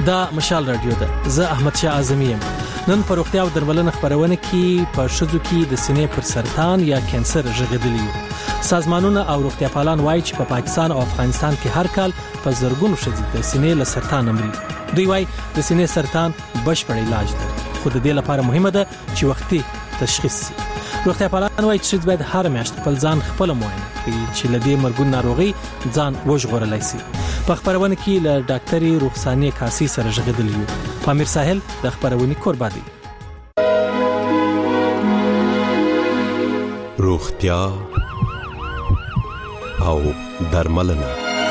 دا مشال رادیو ده. زه احمد شاه اعظمی یم. نن په روغتیا او درملنه خبرونه کې په شذو کې د سینې پر سرطان یا کانسر ژغېدلی. سازمانونه او روغتیا پالان وایي چې په پاکستان او افغانستان کې هر کال په زرګونو ښځې د سینې له سرطان مري. دوی وایي د سینې سرطان بشپړ علاج دی، خو د دې لپاره مهمه ده چې وختي تشخیص شي. روغتیا پالان وایي چې باید هر میاشت خپل ځان خپل معاینه کړي چې له دې مرګون ناروغي ځان وژغورلای شي. په خبرونه کې له ډاکټري رخصاني کاسي سره ژغېدلی یو. پامیر ساحل د خبرونې کوربه دی. روغتیا او درملنه.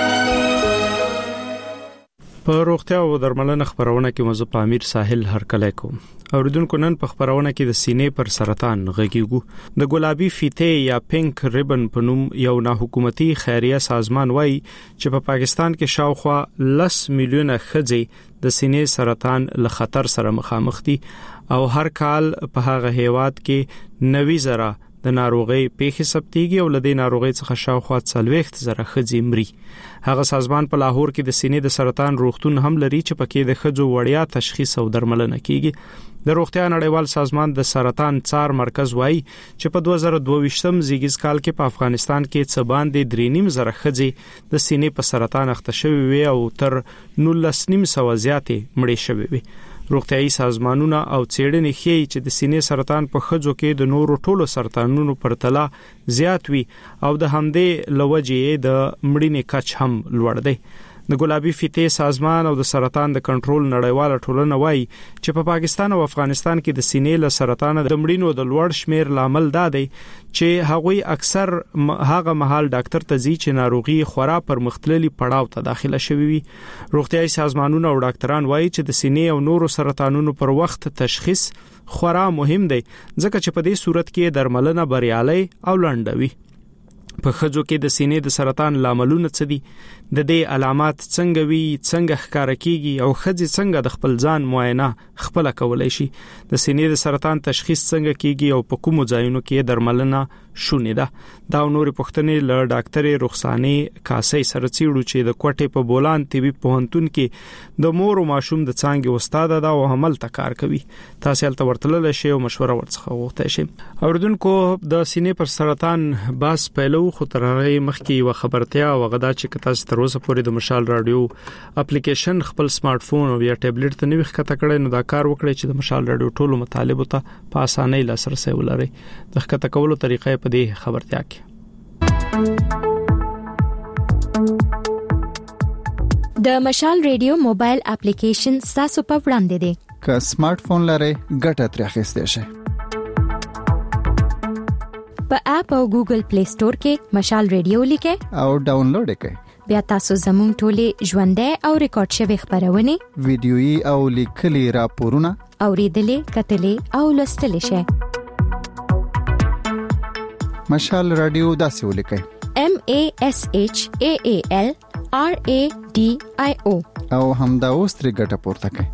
په روغتیا او درملنه خبرونه کې موضوع پامیر ساحل هرکلی کوم. اوریدونکو نن په خبرونه کې د سینې پر سرطان غږیږو. د ګلابي فیته یا پینک ریبن په نوم یو ناحکومتي خیریه سازمان وایي چې په پاکستان کې شاوخوا 10 میلیونه ښځې د سینې سرطان له خطر سره مخامخ دي او هر کال په هغه هیواد کې 90,000 د ناروغي پیښې ثبتېږي او لدې ناروغي څخه شاوخوا 40,000 ښځې مري. هغه سازمان په لاهور کې د سینې د سرطان روغتون هم لري چې پکې د ښځو وړیا تشخیص او درملنه کیږي. د روغتیا نړیوال سازمان د سرطان څار مرکز وایي چې په 2022م زیږیز کال کې په افغانستان کې څه باندې 3,500 ښځې د سینې په سرطان اخته شوې وي او تر 19,900 زیاتې مړې شوې وي. روغتیايي سازمانونه او څېړنې ښيي چې د سینې سرطان په ښځو کې د نورو ټولو سرطانونو پرتله زیات وي او د همدې لوجې د مړینې کچ هم لوړ دی. د ګلابي فیته سازمان او د سرطان د کنټرول نړیواله ټولنه وایي چې په پاکستان او افغانستان کې د سینې له سرطان د مړینو د لوړ شمیر لامل دا دی چې هغوی اکثر هغه مهال ډاکټر ته ځي چې ناروغي خورا پر مختللي پړاو ته داخله شوی وي. روغتیايي سازمانونه او ډاکټران وایي چې د سینې او نورو سرطانونو پر وخت تشخیص خورا مهم دی ځکه چې په دې صورت کې درملنه بریالي او لنډوي. په ښځو کې د سینې د سرطان لاملونه څه دي، د دې علامات څنګه وي، څنګه ښکاره کیږي او ښځې څنګه د خپل ځان معاینه خپل کولای شي، د سینې د سرطان تشخیص څنګه کیږي او په کومو ځایونو کې درملنه شونې ده. دا نور پوښتنې له ډاکټر رخصاني کاسي سره څېړو چې د کوټې په بولان طبي پوهنتون کې د مور او ماشوم د څانګې استاد ده او عمل ته کار کوي. تاسو هلته ورتلل شئ او مشوره ورڅخه وغوښتئ شئ. اوریدونکو د سینې پر سرطان باس پهلو خو تر هغه مخکې یو خبرتیا او غدا چې تاسو تر اوسه پورې د مشال رادیو اپلیکیشن خپل سمارټ فون او یا ټابلیټ ته نوښت کړئ نو دا کار وکړئ چې د مشال رادیو ټولو مطالبه ته په اسانۍ لاسرسي ولرئ. د ښکته کولو طریقې په دې خبرتیا کې د مشال رادیو موبایل اپلیکیشن تاسو په وړاندې دی. که سمارټ فون لرئ ګټه ترې اخیستئ شئ. په اپ او ګوګل پلی سٹور کې مشال رادیو لیکئ او ډاونلوډ کړئ. بیا تاسو زموږ ټولې ژوندۍ او ریکارډ شوی خبرونه، ویډیويي او لیکلي راپورونه اوریدلې، کتلې او لوستلې شئ. مشال رادیو داسې ولیکئ: MASHAAL RADIO او همدا اوس ترې ګټه پورته کړئ.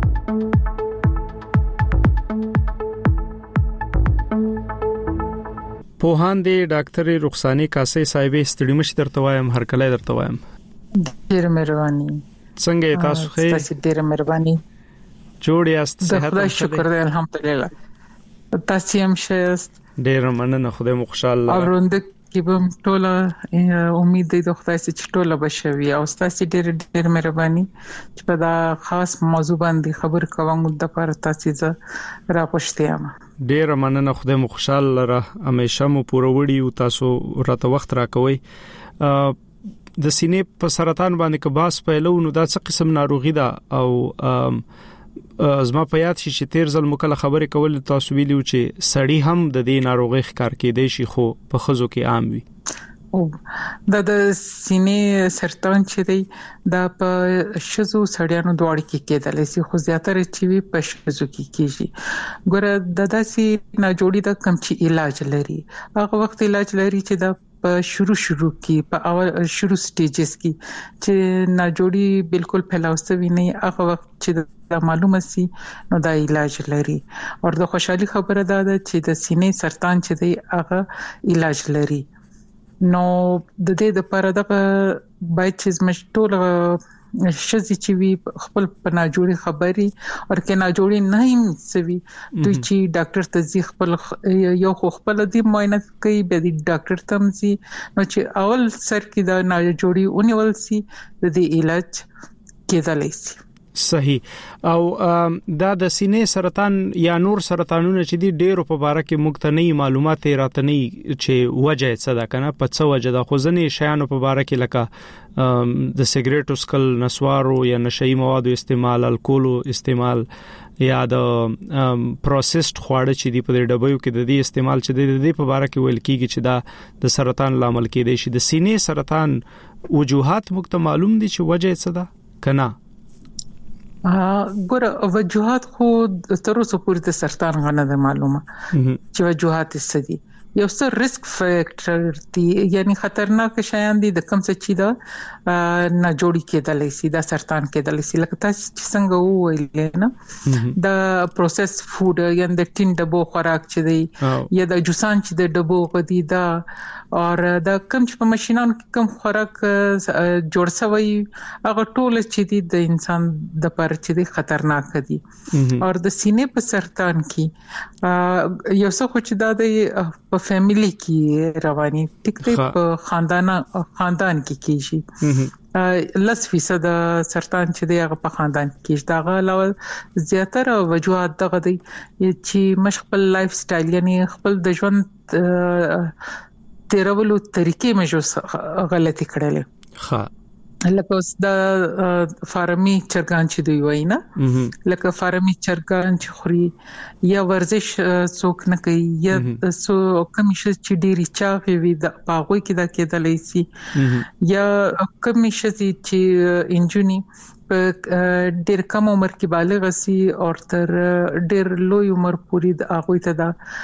پوهان دی ډاکټر رخصاني کاسي صاحب ستړي مش درته وایم، هر کله درته وایم. ډیر مهرباني. څنګه تاسو خیر؟ تاسو ډیر مهرباني. جوړ یاست؟ صحت شکر دی الحمدلله. تاسو هم شایست. ډیر مننه، خدای مو خوشاله. اوروند کې به ټوله امید دی د خدای چې ټوله بشوي او تاسو ډیر مهرباني چې په دا خاص موضوع باندې خبر کوم د لپاره تاسو زه راپښتم. ډیر مننه، خدای مو خوشاله لره، همیشه مو پوروړی او تاسو راته وخت راکوي. د سینې په سرطان باندې که باس پهلو نو دا څه قسم ناروغي ده او زما په یاد شي چې تیر ځل مکله خبرې کول تاسو ویلو چې سړی هم د دې ناروغي ښکار کېدای شي خو په ښځو کې عام وي. او د سینې سرطان چې دی دا په شذو سړیانو دواړو کې کېدلی شي خو زیاتره چې وي په شذو کې کېږي. ګوره د داسې ناجوړي د کم چې علاج لري، هغه وخت علاج لري چې د په شروع کې په اول شروع سټیجز کې چې ناجوړي بالکل پهلاوستوي نه، هغه وخت چې دا معلومه سي نو دا علاج لري. او د خوشحالي خبره ده چې د سینې سرطان چې دی هغه علاج لري. نو د دې لپاره د باید چې مشټول شزي چې وی خپل پنا جوړي خبري او کنا جوړي نه هم سوي دوی چې ډاکټر ته ځي خپل یو خپل دي معاینه کوي به دي ډاکټر ته ځي نو چې اول سر کې دا نه جوړي اونول سي د دې علاج کېدلای شي. صحیح. او دا د سینې سرطان یا نور سرطانونه چې دي ډېر په باره کې مختنی معلومات راته نه چې وجه څه ده کنه په څه وجه ده خو ځنې شیانو په باره کې لکه د سیګریټو سکل نسوارو یا نشئی موادو استعمال الکولو استعمال یا د پروسسډ خواړه چې دی په ډبیو کې د دې استعمال چې د دې په باره کې ویل کیږي چې دا د سرطان لامل کېدای شي. د سینې سرطان وجوهات مخته معلوم دي چې وجه څه ده کنه؟ ګوره وجوهات خو تر اوسه پورې د سرطان غنه ده معلومه چې وجوهات څه دي. یو څه ریسک فیکټر دي یعنی خطرناک شیان دي د کوم څه چې دا نه جوړی کېدلی شي دا سرطان کېدلی شي لکه تاسو چې څنګه وویل نه د پروسس فود یعنی د ټین ډبو خوراک چې دی یا د جوسان چې د ډبو غدي دا او د کوم چې په ماشينانو کې کوم خوراک جوړ شوی هغه ټول چې دي د انسان د پر چې دي خطرناک دي. او د سینې په سرطان کې یو څه خو چې دا د فیملی کې رواني ټیک په خاندان کې کیږي 10% سرطان چې دی هغه په خاندان کې دا علاوه زیاتره وجوهات دغه دي چې مشخص لایف سټایل یعنی خپل د ژوند تیرولو طریقې مې غلطي کړلې. ها لکه اوس د فارمي چرګان چې دوی وای نه لکه فارمي چرګان چې خوري یا ورزش څوک نه کوي یا سو کمیشه چې ډيري چاغي وي د پاغوي کې دا کېدلای شي یا کمیشه چې انجونی په ډېر کم عمر کې بالغ سي او تر ډېر لوی عمر پورې د هغه ته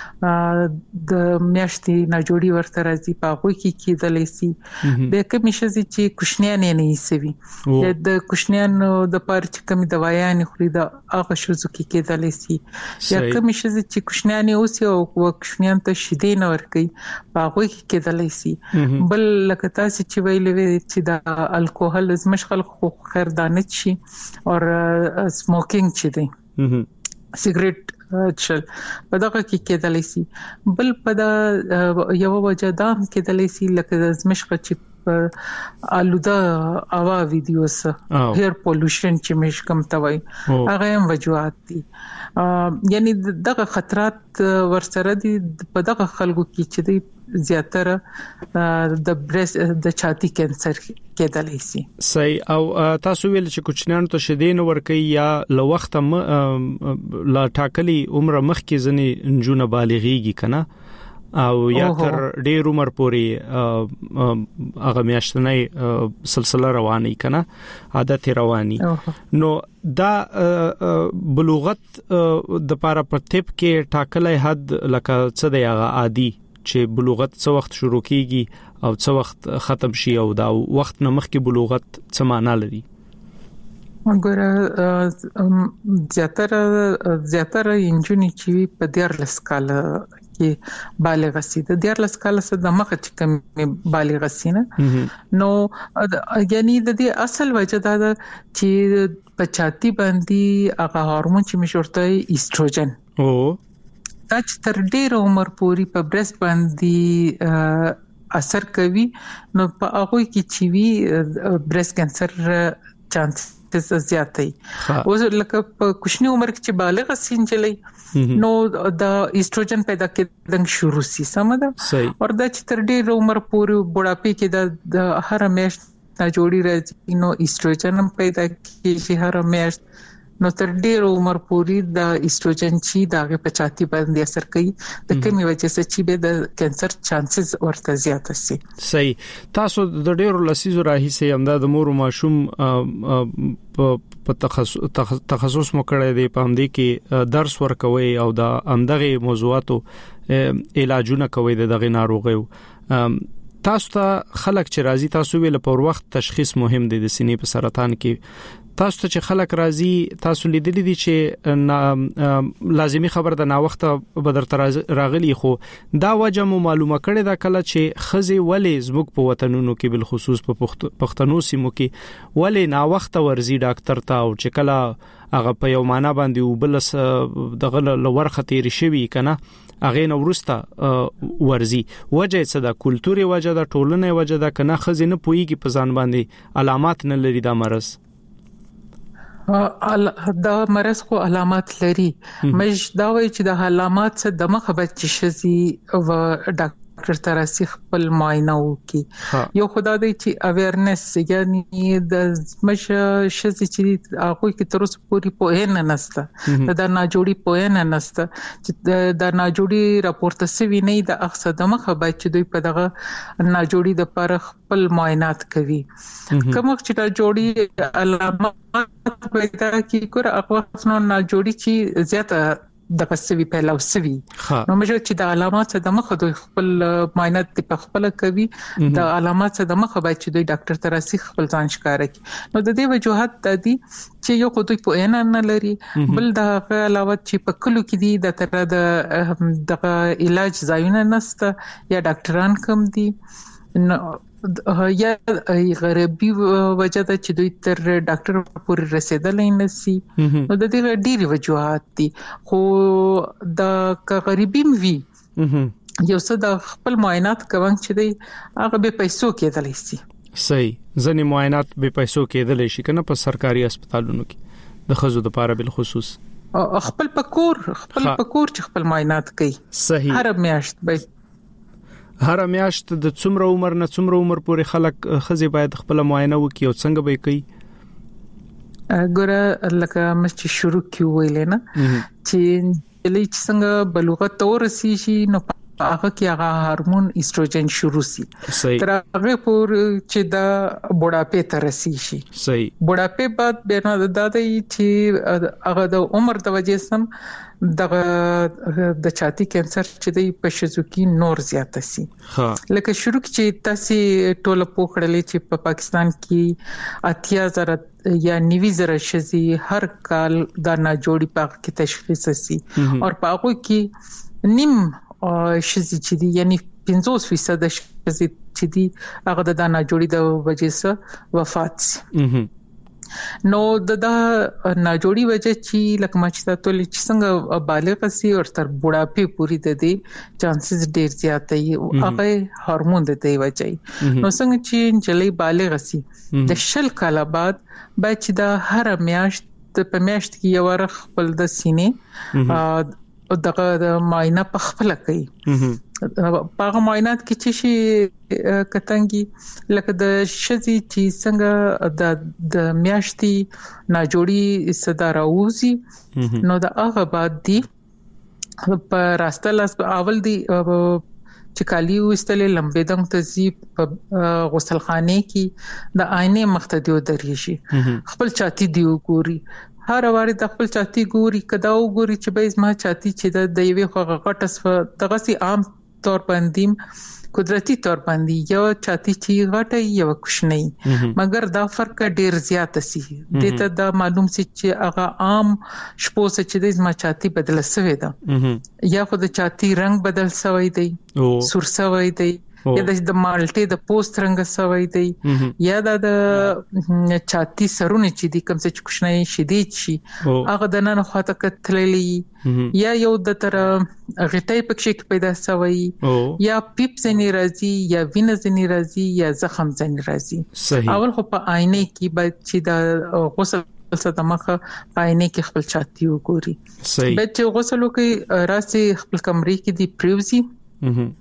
د میاشتې نه جوړي ورته راځي په هغه کې کېدلای شي به کمیشه چې کوشنیان نه سوي د کوشنیان د پاره چې کوم دوايان خوري د هغه شوزو کې کېدلای شي یا کمیشه چې کوشنیان اوسي او کوشنیان ته شیدې نه ورکي په هغه کې کېدلای شي. بل لکه تاسو چې ویلې چې د الکوهول مشغل خو خیردانه شي او سموکینګ چې دی سیګریټ چل په دغه کې کېدلی شي. بل په دا یو وجه دا کېدلی شي لکه زمشق چې آلوده هوا ویډیوز هیر پولوشن چې مش کم توي هغه هم وجوهات دي یعنی دغه خطرات ورسره دي په دغه خلکو کې چې دی زیاتره د برس د چاتی کینسر کېدلی شي. صحیح. او تاسو ویل چې کوچنیان ته شیدین ورکي یا لو وخت لا ټاکلي عمر مخکې ځنی نجونه بالغيږي کنه او یا تر ډېر عمر پورې هغه میاشتنۍ سلسله رواني کنه عادت رواني نو دا بلوغت د پاره په طب کې ټاکلې حد لکه څه دی هغه عادي چې بلوغت څو وخت شروع کیږي او څو وخت ختم شي او دا وخت نه مخکې بلوغت څه معنی لري؟ وګوره زیاتره انجونی چې په 14 کال کې بالغ سي د 14 کال سره د مخ چې کوم بالغ سي نه نو یعنی د دې اصل وجه دا چې پچاتی باندې هغه هورمون چې مشورته ایستروجن دا چې تر ډېر عمر پورې په برست باندې اثر کوي نو په هغه کې چې وی برست کانسر چانس زیاتې او لکه په کوچنی عمر کې چې بالغ سینجلې نو د ایستروجن پیدا کېدل شروع سي سمده او دا چې تر ډېر عمر پورې بوډاپي کې د هر میاشت نه جوړي راځي نو ایستروجن پیدا کېږي هر میاشت نو تر ډېر عمر پورې د ایستروجن چې دغه پچاتی باندې اثر کوي د کومې وجه چې به د کانسر چانسز ورته زیات شي. صحیح. تاسو د ډېرو لسیزو راهیسې همدا د مور او ماشوم په تخصص مو کړی دی په همدې کې درس ورکوي او د همدغه موضوعاتو علاجونه کوي دغه ناروغیو. تاسو ته خلک چې راځي تاسو ویل په وخت تشخیص مهم دی د سینې په سرطان کې تاسو ته چې خلک راځي تاسو لیدلې دي چې لازمی خبر د نا وخت بدر راغلی خو دا وجه مو معلومه کړي دا کله چې خزي ولې زموږ په وطنونو کې بل خصوص په پښتنو سیمو کې ولې نا وخت ورزي ډاکټر ته او چې کله هغه په یو معنا باندې وبلس دغه لورخه تیر شوی کنه هغه نو ورسته ورزي وجه څه د کلتوري وجه د ټولنې وجه د کنه خزي نه پويږي په ځان باندې علامات نه لري دا مرز دا مرز خو علامات لري مش دا وایي چې د علامات څخه د مخه بچ شي او ډاکټر ترسي خپل معاینه وکي یو خدای دې چې اویرنس یعنی د مش شي چې هغه کې تر اوسه پوری پوهه نه نسته دا نه جوړي پوهه نه نسته چې دا نه جوړي راپورته سوي نه د اخصه د مخه بچ دوی په دغه نه جوړي د پر خپل معاینات کوي کوم چې دا جوړي علامات پیدا کی کور هغه نو نه جوړي چې زیاته د قصوی پهلاو سوي نو مجه چې د علامات څخه د مخه دوی خپل معاینات په خپل کوي د علامات څخه د مخه باید چې دوی ډاکټر ته راسي خپل ځان ښکارا کوي نو د دې وجوهات د دې چې یو خو دوی په ان نه لري بل د علاوه چې په کلو کې دي د تر د علاج ځایونه نسته یا ډاکټران کم دي یا غریبي وجه ده چې دوی تر ډاکټر پورې رسیدلای نشي نو د دې ډېری وجوهات دي خو د غریبي وی یو څه د خپل معاینات کوم چې دی هغه به پیسو کېدلی شي صحیح ځنې معاینات به پیسو کېدلی شي کنه په سرکاري هسپتالونو کې د خزو د لپاره بل خصوص خپل پکور چې خپل معاینات کوي صحیح هر میاشت به هر میاشت د څومره عمر نه څومره عمر پورې خلک خزي باید خپل معاینه وکړي او څنګه به کوي ګوره لکه مې شروع کیویل نه چې لې څنګه بلوغت ورسي شي نو هغه کې هغه هورمون ایستروجن شروع شي تر هغه پور چې دا بوډاپې ته رسي شي صحیح بوډاپې بعد به نه دادای چې هغه د عمر د وجې سم د چاتی کانسر چې د پښوکی نور زیات شي لکه شروع کې تاسو ټوله پوکړلې چې په پاکستان کې 80,000 یا 90,000 شزي هر کال دا نه جوړي پاک کې تشخیص شي او پاکو کې نیم شزي چې دي یعنی 50% شزي چې دي هغه د نه جوړي د وجې سره وفات شي نو د ناجوړي وجه چې لکه ما چې تاسو چې څنګه بالغ سي او تر بوډاپې پوری د دې چانسز ډیر زیات دي هغه هورمون د دې وجه نو څنګه چې جلې بالغ سي د شل کاله بعد باید چې د هر میاشت په میاشت کې یو ور خپل د سینې او د معاینه په خپل کوي په معاینات کې چې شي کتنګي لکه د شذي چې څنګه د میاشتي ناجوړي صدر اوزي نو د هغه بعد دی په راسته لاس اول دی چې کالی وستلې لمبې دم تزي غسلخانه کې د آینه مختدیو دریشي خپل چاتی دیو ګوري هر واره د خپل چاتی ګوري کدا وګوري چې به زما چاتی چې د یوې خو غټس دغه سي عام طور باندې قدرتي طور باندې یو چاتی چې غټه یو کوشنۍ مګر دا فرق ډیر زیات سي دته دا معلوم سي چې هغه عام شپو چې د زما چاتی بدل شوی ده یا خو د چاتی رنگ بدل شوی دی سور شوی دی یا د مالټې د پوست رنگ شوی دی یا د چاتی سرونه چې د کوم څه کوشنۍ شدید شي هغه د نن خواته کتللی یا یو د تر غټي پکې پیدا شوی یا پیپ زنی راځي یا وینه زنی راځي یا زخم زنی راځي اول خو په آینه کې باید چې د غسل صدمخه آینه کې خپل چاتی وګوري به چې غسل وکي راسي خپل کمرې کې دی پریوزي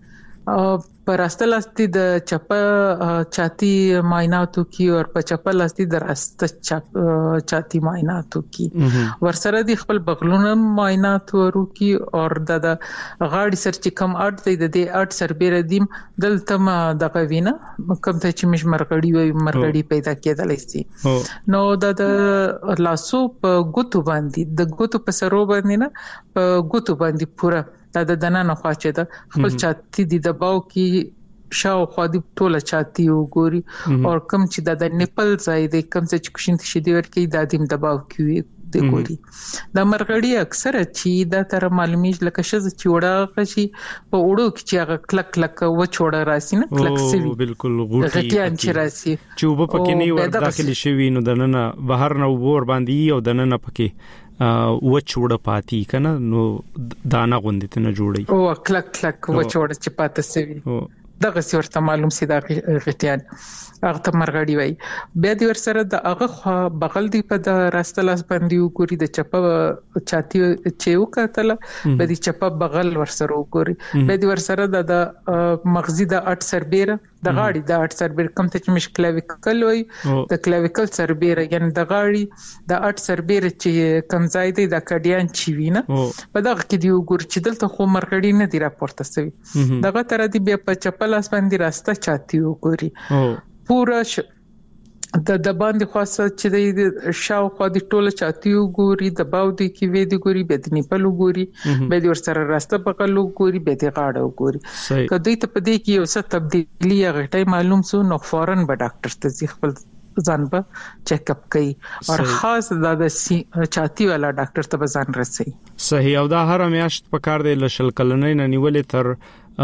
پر راسته لاستي د چپه چاتی معایناتو کی او په چپه لاستي د راسته چاتی معایناتو کی ورسره د خپل بغلونو معایناتو ورو کی او د غاړي سر چې کم اټ دی د دې اټ سر بیر دیم دلته ما د قوینه کوم ته چې مش مرغړی وي مرغړی پیدا کېدلی شي نو د لاسو په ګوتو باندې د ګوتو په سرو باندې نه په ګوتو باندې پورا دا د دنه نه خواچه ده خپل چاتی د دباو کې شاوخوا د ټوله چاتی وګوري او کم چې د نیپل ځای د کم چې کوشنت شدي ورکی د دیم دباو کوي د ګوري د مرغړی اکثره چې د تر معلومیږي لکه شزه چې وړه شي په وړو کې چې هغه کلک کلک و چوړه راسي نه کلک سوي بالکل غوټي غټیان چې راسي چې وب پکې نه ور داخلي شوی نو دنه بهر نه ور باندې او دنه پکې و چوړه پاتې کنه نو دانا غوندې نه جوړي او کلک کلک و چوړه چې پاتې سوي دغه ورته معلوم سي دا غټیان هغه ته مرغړی وای بیا د ور سره د هغه بغل دی په د راستلاس باندې وګوري د چپه چاتی چې وکتل په دې چپه بغل ور سره وګوري په دې ور سره د مغزي د 8 سربېره د غاړي د 8 سربېره کم ته چې مشکلاویکل وای د کلاویکل سربېره یعنی د غاړي د 8 سربېره چې کم ځای دی د کډیان چی وینه په دغه کې دی وګوري چې دلته خو مرغړی نه دی راپورته سوی دغه تر دې بیا په چپه لاس باندې راسته چاتی وګوري پورا د باندې خاصه چې د شاوخوا د ټوله چاتی وګوري د باو د کې وې د ګوري به د نیپل وګوري به د ور سره راسته بغل وګوري به د غاړه وګوري کله ته په دې کې یو څه تبدیلی غټي معلوم سو نو فورن به ډاکټر ته ځي خپل ځان به چیک اپ کوي او خاص د چاتی والا ډاکټر ته ځان رسي صحیح او دا هر میاشت په کار دی لشل کلنې نه نیولې تر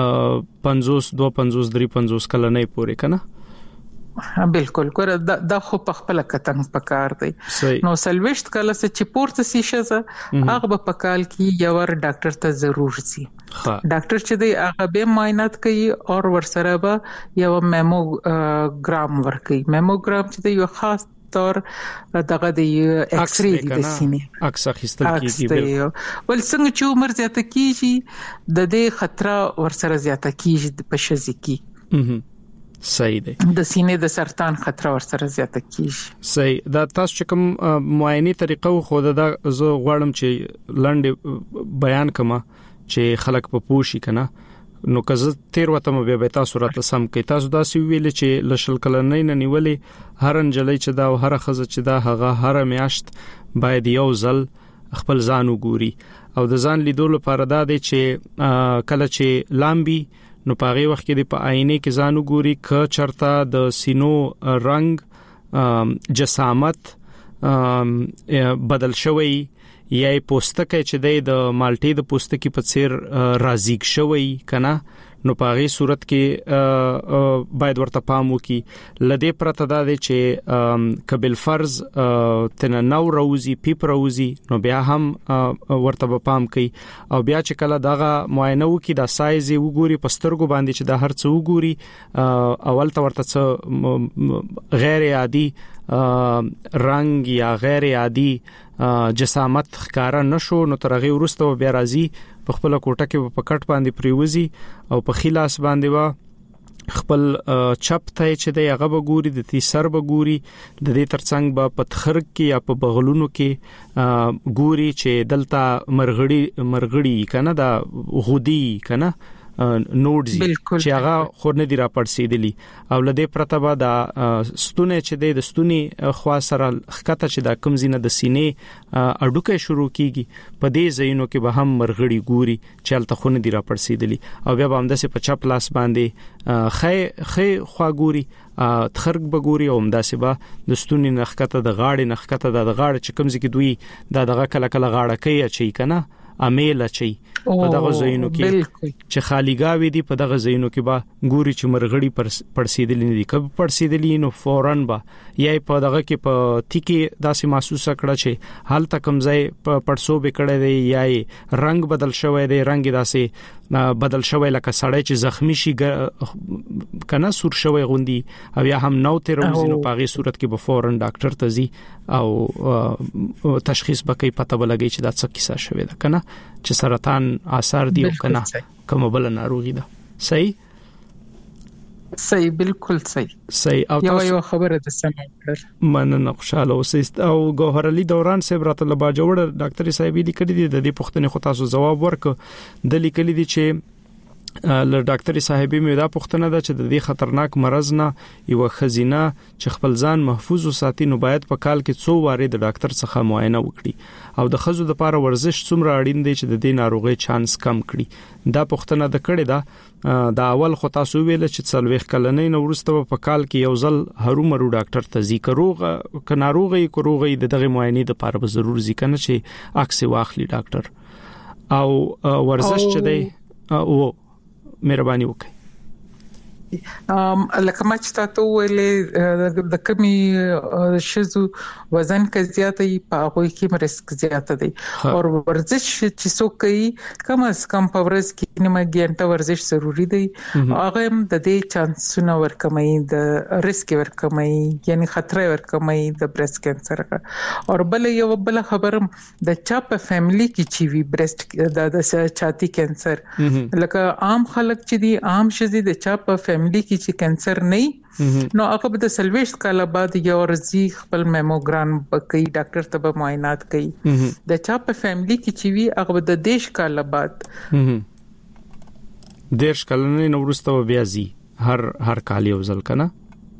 50 250 350 کلنې پورې کنه بالکل ګوره دا خو په خپل کتن پکار دی نو سلويشت کله چې پورته سي شزه هغه په پکال کې یو ور ډاکټر ته ضرور سي ډاکټر چې دی هغه به معاینات کوي او ور سره به یو میموګرام ورکوي میموګرام چې دی یو خاص تور دغه د ایکس ری د سینې عکس اخیستل کیږي ول څنګه چې عمر زیاته کیږي د دې خطر ور سره زیاته کیږي په شزه کې صحیح دی د سینې د سرطان خطر ور سره زیاته کیږي صحیح دا تاسو کوم معاینه طریقه خو دا زه غواړم چې لاندې بیان کما چې خلک په پوښی کنه نو که تیر وته مې به تاسو راته سم کې تاسو دا سی ویل چې لشل کلنې نه نیولې هر انجلې چې دا او هر خزه چې دا هغه هر میاشت باید یو ځل خپل ځان وګوري او د ځان لیدو لپاره دا دی چې کله چې لامبي نو په هغه وخت کې د په آینه کې ځان وګوري ک چرته د سینو رنگ جسامت بدل شوی یا پوستکه چې د مالټې د پوستکي په څیر رازیګ شوی کنه نو په هغه صورت کې باید ورته پام وکي لدې پرته دا دی چې قبل فرض تن نو روزي پیپ روزي نو بیا هم ورته پام کوي او بیا چې کله دغه معاینه وکي د سایز وګوري پسترګو باندې چې د هر څه وګوري اول ته ورته غیر عادي رنگ یا غیر عادي جسامت ښکارا نشو نو ترغه ورسته بیا راځي په خپل کوټه کې په کټ باندې پریوزي او په خلاص باندې وا خپل چپ ته چې د هغه بګوري د تی سر بګوري د دې ترڅنګ به پتخر کې یا په بغلونو کې ګوري چې دلته مرغړی کنه دا غودي کنه نوډز چې هغه خور نه دی را پړسیدلی او لدې پرتبه دا ستونه چې د ستوني خوا سره خکته چې دا کمزینه د سینې اډوکه شروع کیږي په دې زینو کې به هم مرغړی ګوري چې الته خو نه دی را پړسیدلی او بیا به هم د په چپ لاس باندې خې خوا ګوري تخرګ بګوري او همداسې به د ستوني نخکته د غاړې نخکته د غاړه چې کمزې کې دوی دغه کله کله غاړه کوي چې کنه امیل چي په دغه زینو کې چې خالیګاوي دي په دغه زینو کې با ګوري چې مرغړی پړسیدلی دي کب پړسیدلی نو فورن با یا په دغه کې په تیکي داسې محسوسه کړه چې حال تک کمزای په پړسو بکړې دی یا رنگ بدل شوی دی رنگ داسې بدل شوی لکه سړی چې زخمی شي کنه سور شوی غوندي او یا هم نو تر وزینو په غي صورت کې به فورن ډاکټر ته ځي او تشخیص بکې پته ولګي چې دا څه کیسه شوی ده کنه چې سرطان آثار دی او کنه کوم بل ناروغي ده صحیح بالکل صحیح او یو خبره ده سمه مننه خوشاله اوسئ او ګوهر علي دوران صاحب راته لبا جوړ ډاکټر صاحب لیکلي دي د دې پوښتنې خو تاسو جواب ورک د لیکلي دي چې له ډاکټر صاحبې مې دا پوښتنه ده چې د دې خطرناک مرض نه یو خزینه چې خپل ځان محفوظ وساتي نو باید په کال کې 2 واره د ډاکټر څخه معاینه وکړي او د خزو د لپاره ورزش څومره اړین دی چې د دې ناروغي چانس کم کړي دا پوښتنه د کړې ده دا اول خو تاسو ویل چې 40 کلنې نو ورسته په کال کې یو ځل هرومرو ډاکټر ته ځي که ناروغي دغه معاینې د لپاره به ضرور ځي کنه چې عکس واخلي ډاکټر او ورزش چې دی او مهرباني وکړئ لکه ما چې تاسو ویلې د کمی شزو وزن کې زیاتې په هغه کې رسک زیات دی او ورزش چې څوک کوي کم از کم په ورځ کې نیمه غنټه ورزش ضروری دی هغه د دې چانسونه ورکمای د رسک ورکمای یعنی خطر ورکمای د برېست کینسر او بل خبرم د چا په فیملی کې چې وی برېست د چاتی کینسر لکه عام خلک چې دي عام شزي د چا په فیملی کې چې کینسر نه نو هغه د سلويش کال بعد یو ورځي خپل میموګرام کوي ډاکټر ته به معاینات کوي د چا په فیملی کې چې وی هغه د دیش کال بعد دیش کلنې نو ورسته بیا زی هر کال یو ځل کنه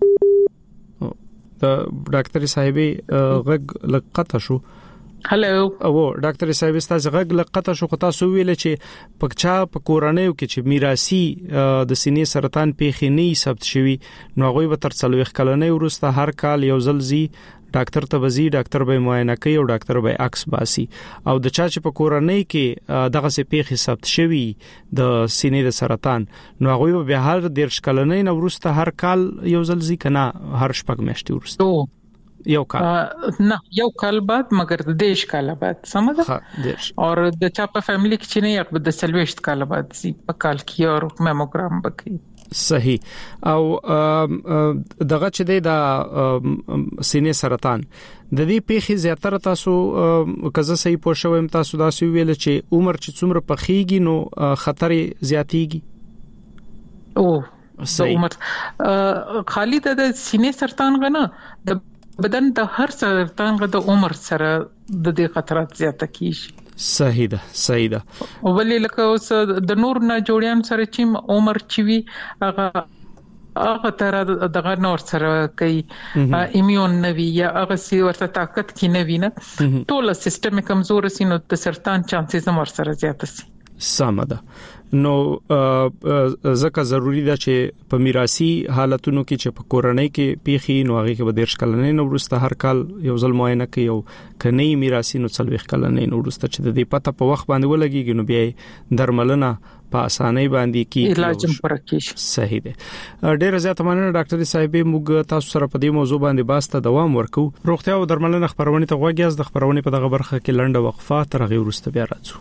د ډاکټر صاحبې غږ لقطه شو هلو او ډاکټر صاحب تاسو غږ لقطه شو خو تاسو ویل چې پکچا په کورنۍ کې چې میراثي د سینې سرطان پیښې نه ثبت شوی نو هغه به تر 40 کلنۍ ورسته هر کال یو ځل زی ډاکټر ته وزي ډاکټر به معاینه کوي او ډاکټر به عکس باسي او د چا چې په کورنۍ کې دغه څه پیښې ثبت شوی د سینې د سرطان نو هغه به هر 10 کلنۍ نو ورسته هر کال یو ځل زی کنه هر شپږ میاشتې ورسته یو کال نه یو کال بعد مگر د دیش کال بعد سمجه اور د چا په فیملی کې چې نه یو د سلويشت کال بعد سی په کال کې اور میموګرام وکړي صحیح او دغه چې د سینې سرطان د دې پیښې زیاتره تاسو کزه صحیح پوه شوم تاسو دا سی ویل چې عمر چې څومره پخېږي نو خطر زیاتېږي او عمر خالی د سینې سرطان غنه د بدن د هر سرطان غو د عمر سره د دې خطرات زیاته کیږي صحیح ده او ولې لکه اوس د نور نه جوړیان سره چې عمر چوي هغه تر دغه نور سره کوي ایمیون نوي یا هغه سی ورته طاقت کې نوي نه ټول سیستم کمزور سي نو د سرطان چانسز هم سره زیات سي سمده نو زکه ضروری ده چې په میراثي حالتونو کې چې په کورنۍ کې پیښې نو هغه کې به 10 کلنې نو ورسته هر کال یو ځل معاینه کوي او کني میراثي نو 40 کلنې نو ورسته چې د دې پته په وخت باندې ولګيږي نو بیا درملنه په اسانۍ باندې کې علاج هم پرکېږي صحیح ده ډېر زیات مننه ډاکټر صاحب موږ تاسو سره په دې موضوع باندې باسته دوام ورکو روغتیا او درملنه خبرونه ته غوږیاز د خبرونه په دغه برخه کې لنډه وقفه تر هغه ورسته بیا راځو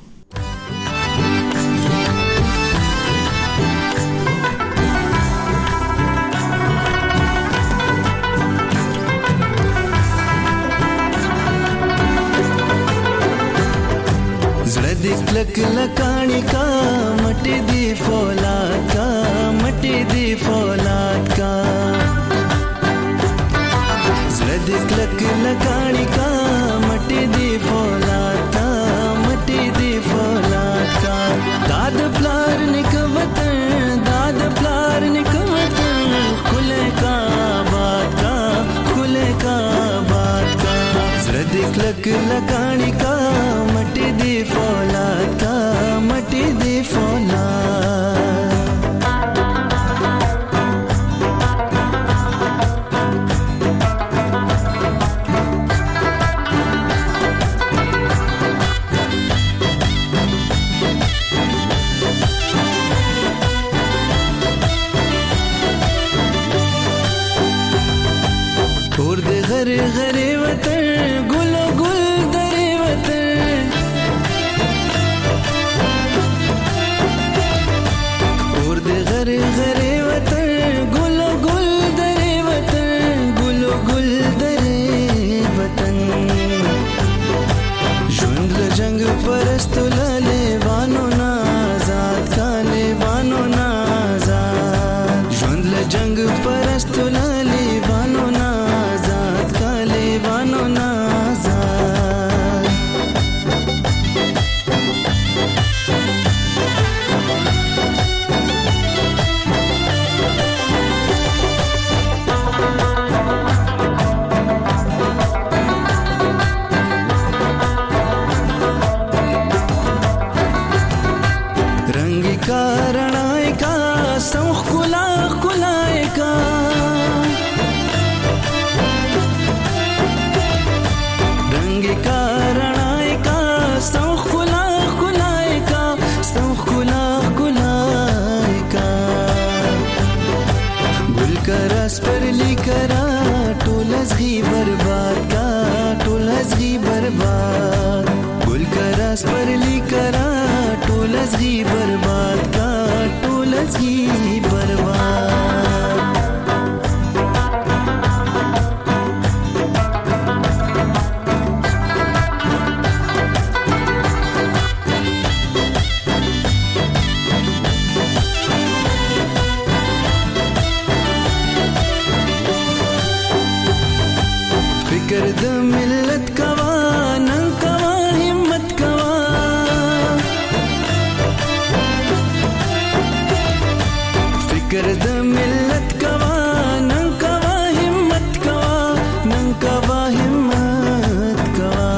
لک لکانی کا مٹی دی فولاد کا مٹی دی فولاد کا زرد لک لکانی کا مٹی دی فولاد کا مٹی دی فولاد کا داد پلار نکوتن داد پلار نکوتن کھلے کا بات کا کھلے کا بات کا زرد لک لکانی کا مٹی دی فولاد کا مٹی دی فولاد اور دے غر غر وطن گلو گل درے وطن اور دے غر غر وطن گلو گل درے وطن گلو گل درے وطن ژوند له جنگ پرستو لاله وانو نا آزاد کاله وانو نا آزاد ژوند له جنگ پرستو لاله وانو نا وانو نازاد का रणाए का सौख कुला कुलाए का रंग का रणाए का सौख कुला कुलाए का सौख कुला कुलाए का गुल का रस पर लिकरा टोलसगी बर्बाद का टोलसगी बर्बाद गुल का रस पर लिकरा टोलसगी बर्बाद का टोलसगी बर्बाद फिकर द मिल्लत कवा नंग कवा हिम्मत कवा फिकर द मिल्लत कवा नंग कवा हिम्मत कवा नंग कवा हिम्मत कवा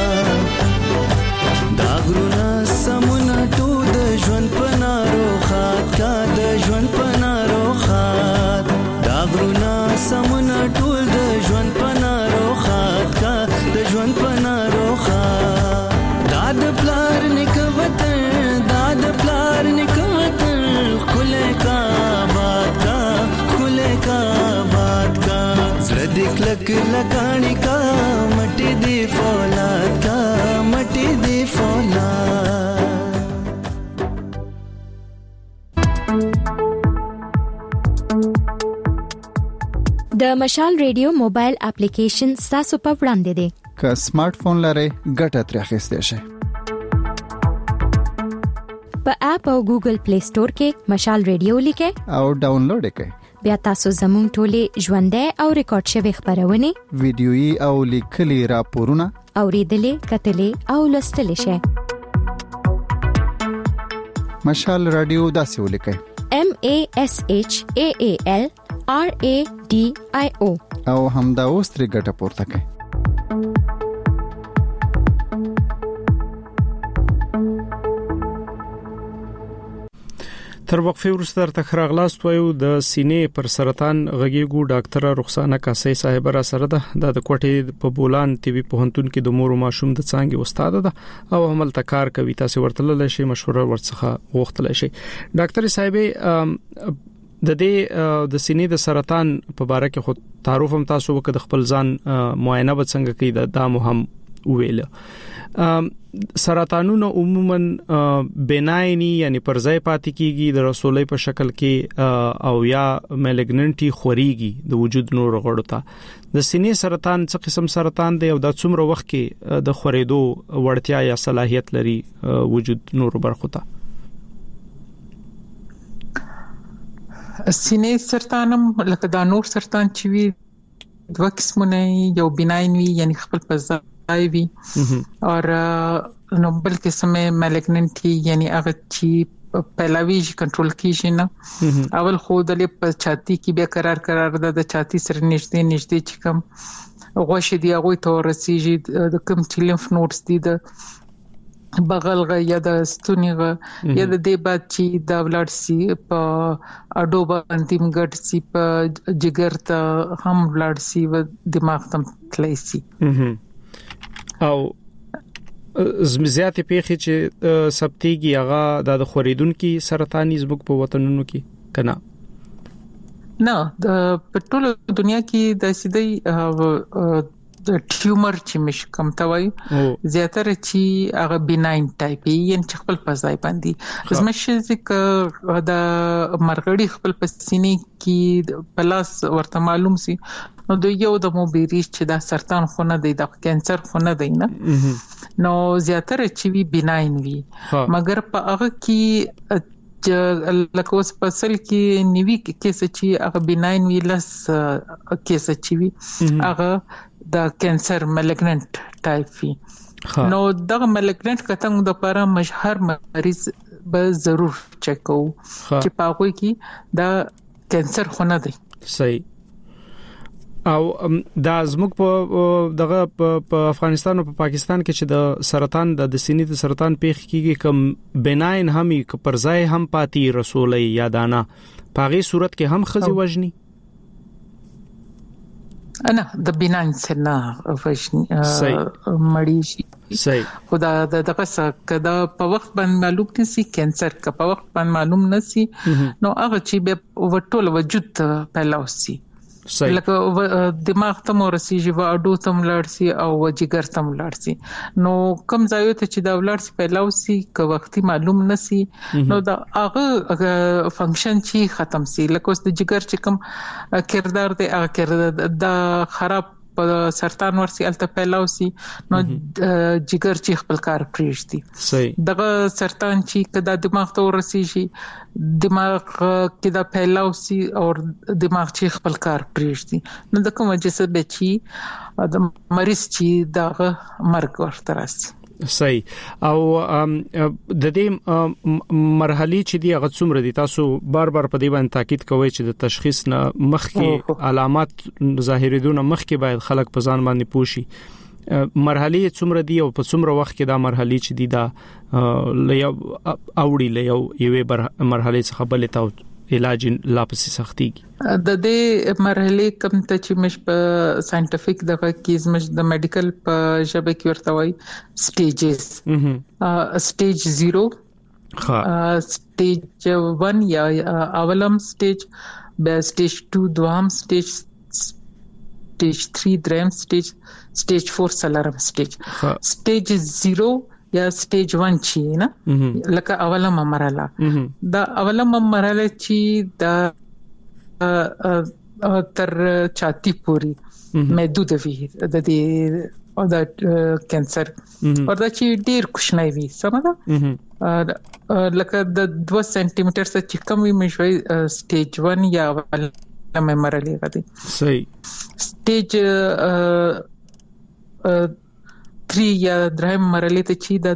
दागरुना समुना टू द ژوند پنارو خات کا د ژوند پنارو خات दागरुना समुना टू द ژوند پنارو خات کا د ژوند پنارو خات داد پلار نکوتن داد پلار نکوتن خله کا بات کا خله کا بات کا زړه دې کلک لګانی کا مټي دې فولاد کا مټي دې فولاد د مشال ریډیو موبایل اپلیکیشن تاسو په وړاندې دی که سمارټ فون لرئ ګټه ترې اخیستئ شئ په اپ او ګوګل پلی سٹور کې مشال ریډیو لیکئ او ډاونلوډ یې کړئ بیا تاسو زموږ ټولې ژوندۍ او ریکارډ شوی خبرونه ویډیويي او لیکلي راپورونه اوریدلې کتلې او لوستلې شئ مشال رادیو داسې ولیکئ MASHAALRADIO او همدا اوس ترې ګټه پورته کړئ تر وقفه وروسته تر خراغلاست وایو د سینې پر سرطان غږیګو ډاکټر رخسانه کاسي صاحب را سره ده د کوټې په بولان ټي وي پوهنتون کې د مور او ماشوم د څانګې استاد ده او عمل تکار کوي تاسو ورتلل شي مشوره ورڅخه غوښتل شي ډاکټر صاحب د دې د سینې د سرطان په اړه کې خو تعارف هم تاسو وکړ خپل ځان معاینه به څنګه کوي دا مهم ویل سرطانونه عموما بنایني یعنی پر ځای پاتې کیږي د رسولې په شکل کې او یا مالګننټي خوريږي د وجود نور غړو ته د سینې سرطان څه قسم سرطان دی او د څومره وخت کې د خورېدو وړتیا یا صلاحیت لري وجود نور برخو ته سینې سرطانم لکه دا نور سرطان چې وي دوه قسمونه یو بناین وي یعنی خپل په ځای وي او نو بل قسمه مالګننټي یعنی هغه چې پهلاوی کنټرول کیږي نه اول خو د لپ چاتی کې به قرار د چاتی سره نږدې چې کوم غوښه دی هغه ته ورسیږي د کوم چې لیمف نودز دي د بغلغه یا د ستونیغه یا د دې بعد چې د بلډ سی په اډو باندې مګټ سی په جګر ته هم بلډ سی و دماغ تم تللی سی او زمزياتي پیخي چې سبتيږي هغه د خوریدونکو سرطاني زبګ په وطنونو کې کنا نه د پټول دنیا کې د سیدي د ټیومر چې مش کم توي زیاتره چې هغه بناین ټایپ یې چې خپل په ځای باندې زمشه ځکه د مرغړی خپل پسینې کې پلاس ورته معلوم سي نو د یو د موبیریش چې دا سرطان خونه دی د کانسر خونه دی نه نو زیاتره چې وی بناین وی مګر په هغه کې لکه اوس په اصل کې نیوي کیسه چې هغه بناین وی لس کیسه چې وی هغه د کانسر مالګننټ ټایپ وی نو دغه مالګننټ کتنګ د لپاره مشهور مریض به ضرور چکو چې پاغوي کې دا کانسر خونه دی صحیح او دا زموږ په دغه په افغانستان او په پاکستان کې چې د سرطان د سینې د سرطان پیښ کیږي کوم بناین همي پر ځای هم پاتې رسولې یا دانا په غي صورت کې هم خزي وجني انا د بناین سره وجني مړی شي صحیح خدا دغه څه کدا په وخت باندې معلوم نشي کینسر کا په وخت باندې معلوم نشي نو هغه چې به وټول وجود پیلاوسي لکه دماغ ته ورسیږي و اډو ته ملارسي او جګر ته ملارسي نو کم ځای ته چې دا ولارسي پیلاوسي که وختي معلوم نشي نو دا هغه فنکشن چې ختم سي لکه اوس د جګر چې کوم کردار دی هغه کردار دا خراب په سرطان ورسي الته پیلاوسي نو جګر چې خپل کار پریږدي صحیح دغه سرطان چې کدا دماغ ته ورسیږي دماغ کې دا پیلاوسي او دماغ چې خپل کار پریږدي نو د کوم جسد بچي د مریض چې دغه مرګ ورته راسي صحیح او د دې مرحلي چې دی هغه څومره دي تاسو بار بار په دې باندې تاکید کوئ چې د تشخیص نه مخکې علامات ظاهریدونه مخکې باید خلک په ځان باندې پوښي مرحلي څومره دي او په څومره وخت کې دا مرحلي چې دی دا اوړي له یوې مرحلي څخه بلې ته علاج لا پسې سختيږي د دې مرحله کوم ته چې مش په ساينټیفیک دغه کیز مش د میډیکل په ژبه کې ورته وایي سټیجز سټیج 0 سټیج 1 یا اولم سټیج به سټیج 2 دوام سټیج سټیج 3 دریم سټیج 4 سلرم سټیج سټیج 0 یا سټیج 1 چی نه لکه اولم مرحله دا اولم مرحله چی دا تر چاتی پوری محدود وی د دې او دا کینسر او دا چی ډیر کوچنی وی سمه لکه د 2 سنټي متر څخه چې کم وي مشوي سټیج 1 یا اولم مرحله غدي صحیح سټیج 3 یا دریم مرحله ته چی د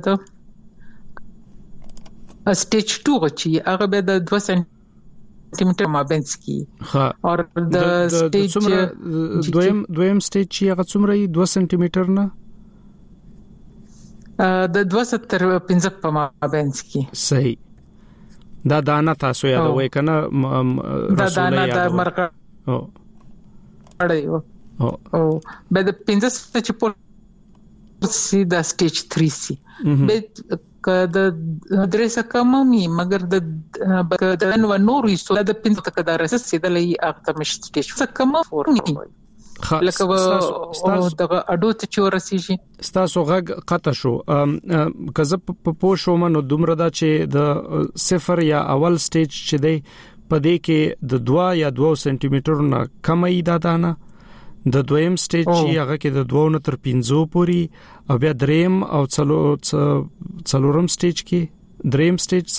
سټیج 2 چی هغه به د 2 سنټي متر مابینس کی او د سټیج دویم سټیج چی هغه څومره 2 سنټي متر نه د 2.15 په مابینس کی صحیح دا دانا تاسو یادوي کنه دا دانا د مرګ اړیو او به د 15 چې سی دا سټیج 3 سی به کده درسه کممي مگر د نو نوري سو د پینځه کده رسې دلې اخته مش سټیج څه کم فورمي لکه دغه اډو ته چورسي تاسو غږ قطع شو کزه په پوښو منو دومره دا چې د 0 یا اول سټیج چې دی په دې کې د 2 یا 2 سنټي متر نه کمای دانا د دویم سټیج چې هغه کې د 2 نه تر 15 پوري او بیا دریم او څلورم سټیج کې دریم سټیج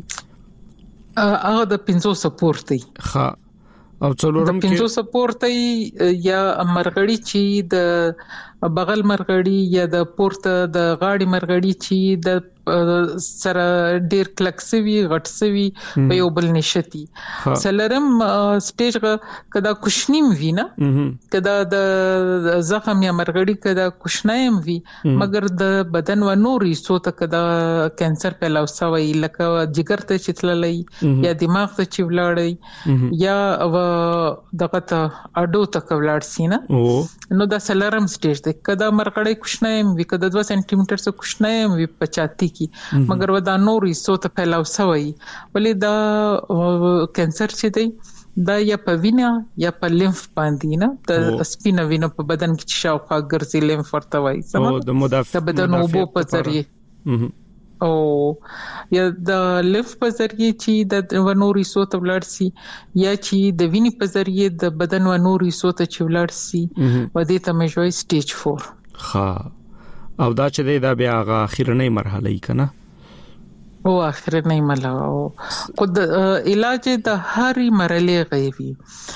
څنګه هغه د 15 سپورت دی ها او څلورم کې 15 سپورت یا مرغړی چې د بغل مرغړی یا د پورته د غاړي مرغړی چې د سره ډیر کلکسوي غټسوي په یو بل نشتی سلرم سټیج کدا کوشنیم وی نه کدا د زخم یا مرغړی کدا کوشنایم وی مگر د بدن و نوري سوته کدا کینسر پیلاوسوي لکه جګر ته چتللې یا دماغ ته چولړی یا دغه ته اډو ته کولړ سینه نو دا سلرم سټیج دی کدا مرغړی کوشنایم وی کدا 2 سنټي متر څخه کوشنایم وی 50 مگر ودا نوري سوته پیلاوسوي ولې دا کینسر چې دی دا یا په وینا یا په لیمف باندې نه د سپینه وینا په بدن کې شاوخوا ګرځي لیمف ورته وایي سم د مدافع بدن او په ذریعہ او یا د لیمف په ذریعہ چې د ونوري سوته ولرسي یا چې د ویني په ذریعہ د بدن ونوري سوته چې ولرسي و دې ته مې جوړ سټیج 4 ها او دا چې دا بیا هغه اخیرنۍ مرحله ای کنه او اخیرنۍ مرحله خو د علاج د هرې مرحله غوي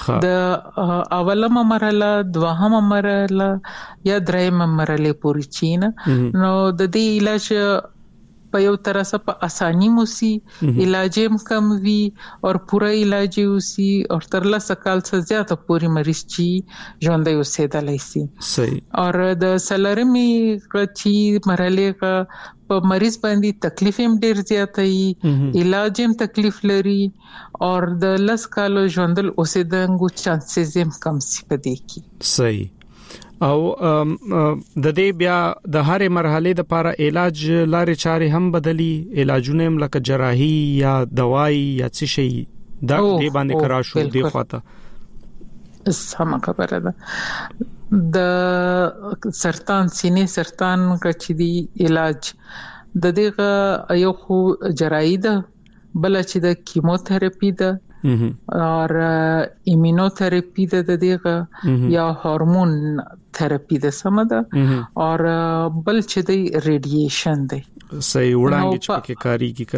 د اولمه مرحله دوهمه مرحله یا دریمه مرحله پورې چینه نو د دې علاج په یو طرح په اساني موسی علاج هم کم وی او پورا علاج وسی او تر لاسه کال څخه زیاته پوری مریض چی ژوندۍ اوسېدلای شي. صحیح. او د سلرمي چی مرحله کا په مریض باندې تکلیف هم ډیر زیاتای، علاج هم تکلیف لري او د لاس کالو ژوندل اوسېدنګو چانسز هم کم سي پدې کې. صحیح. او د دې بیا د هرې مرحله د لپاره علاج لارې چارې هم بدلی، علاجونه هم لکه جراحي یا دوايي یا څه شي دا دې باندې کرا شو دی خواته. سم خبره ده. د سرطان سینې سرطان کچې دی علاج د دغه یو خو جراحي ده، بل چې د کیموتراپي ده اور ایمونوتراپی د دغه یا هورمون تراپی د سم ده اور بل چې د ریډییشن دی. صحیح. وړاندې چې کې کاری کی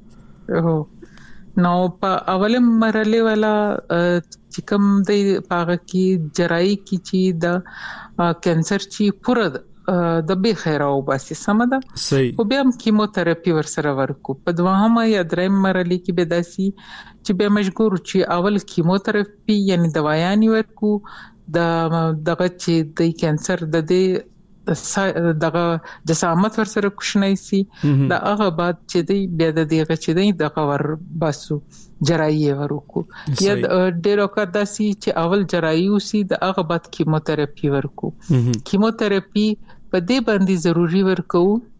کنه نو په اوله مرحله والا چې کوم د پاغه کې جراحي کې چې د کانسر چې پوره د به خیره او باسي سمده. خو بیا هم کیموتراپي ورسره ورکو. په دوهمه یا درېم مرحله کې به داسي چې به مجبور چې اول کیموتراپي یعنی دوايان ورکو دغه چې د کانسر د دې دغه جسامت ورسره کوشنای سي دا هغه بعد چې دی بیا د دغه چې دی دغه ور باسو جراحي ورکو یا ډیرو کار داسي چې اول جراحي وسی د هغه بعد کیموتراپي ورکو. کیموتراپي په دې باندې ضروری ورکو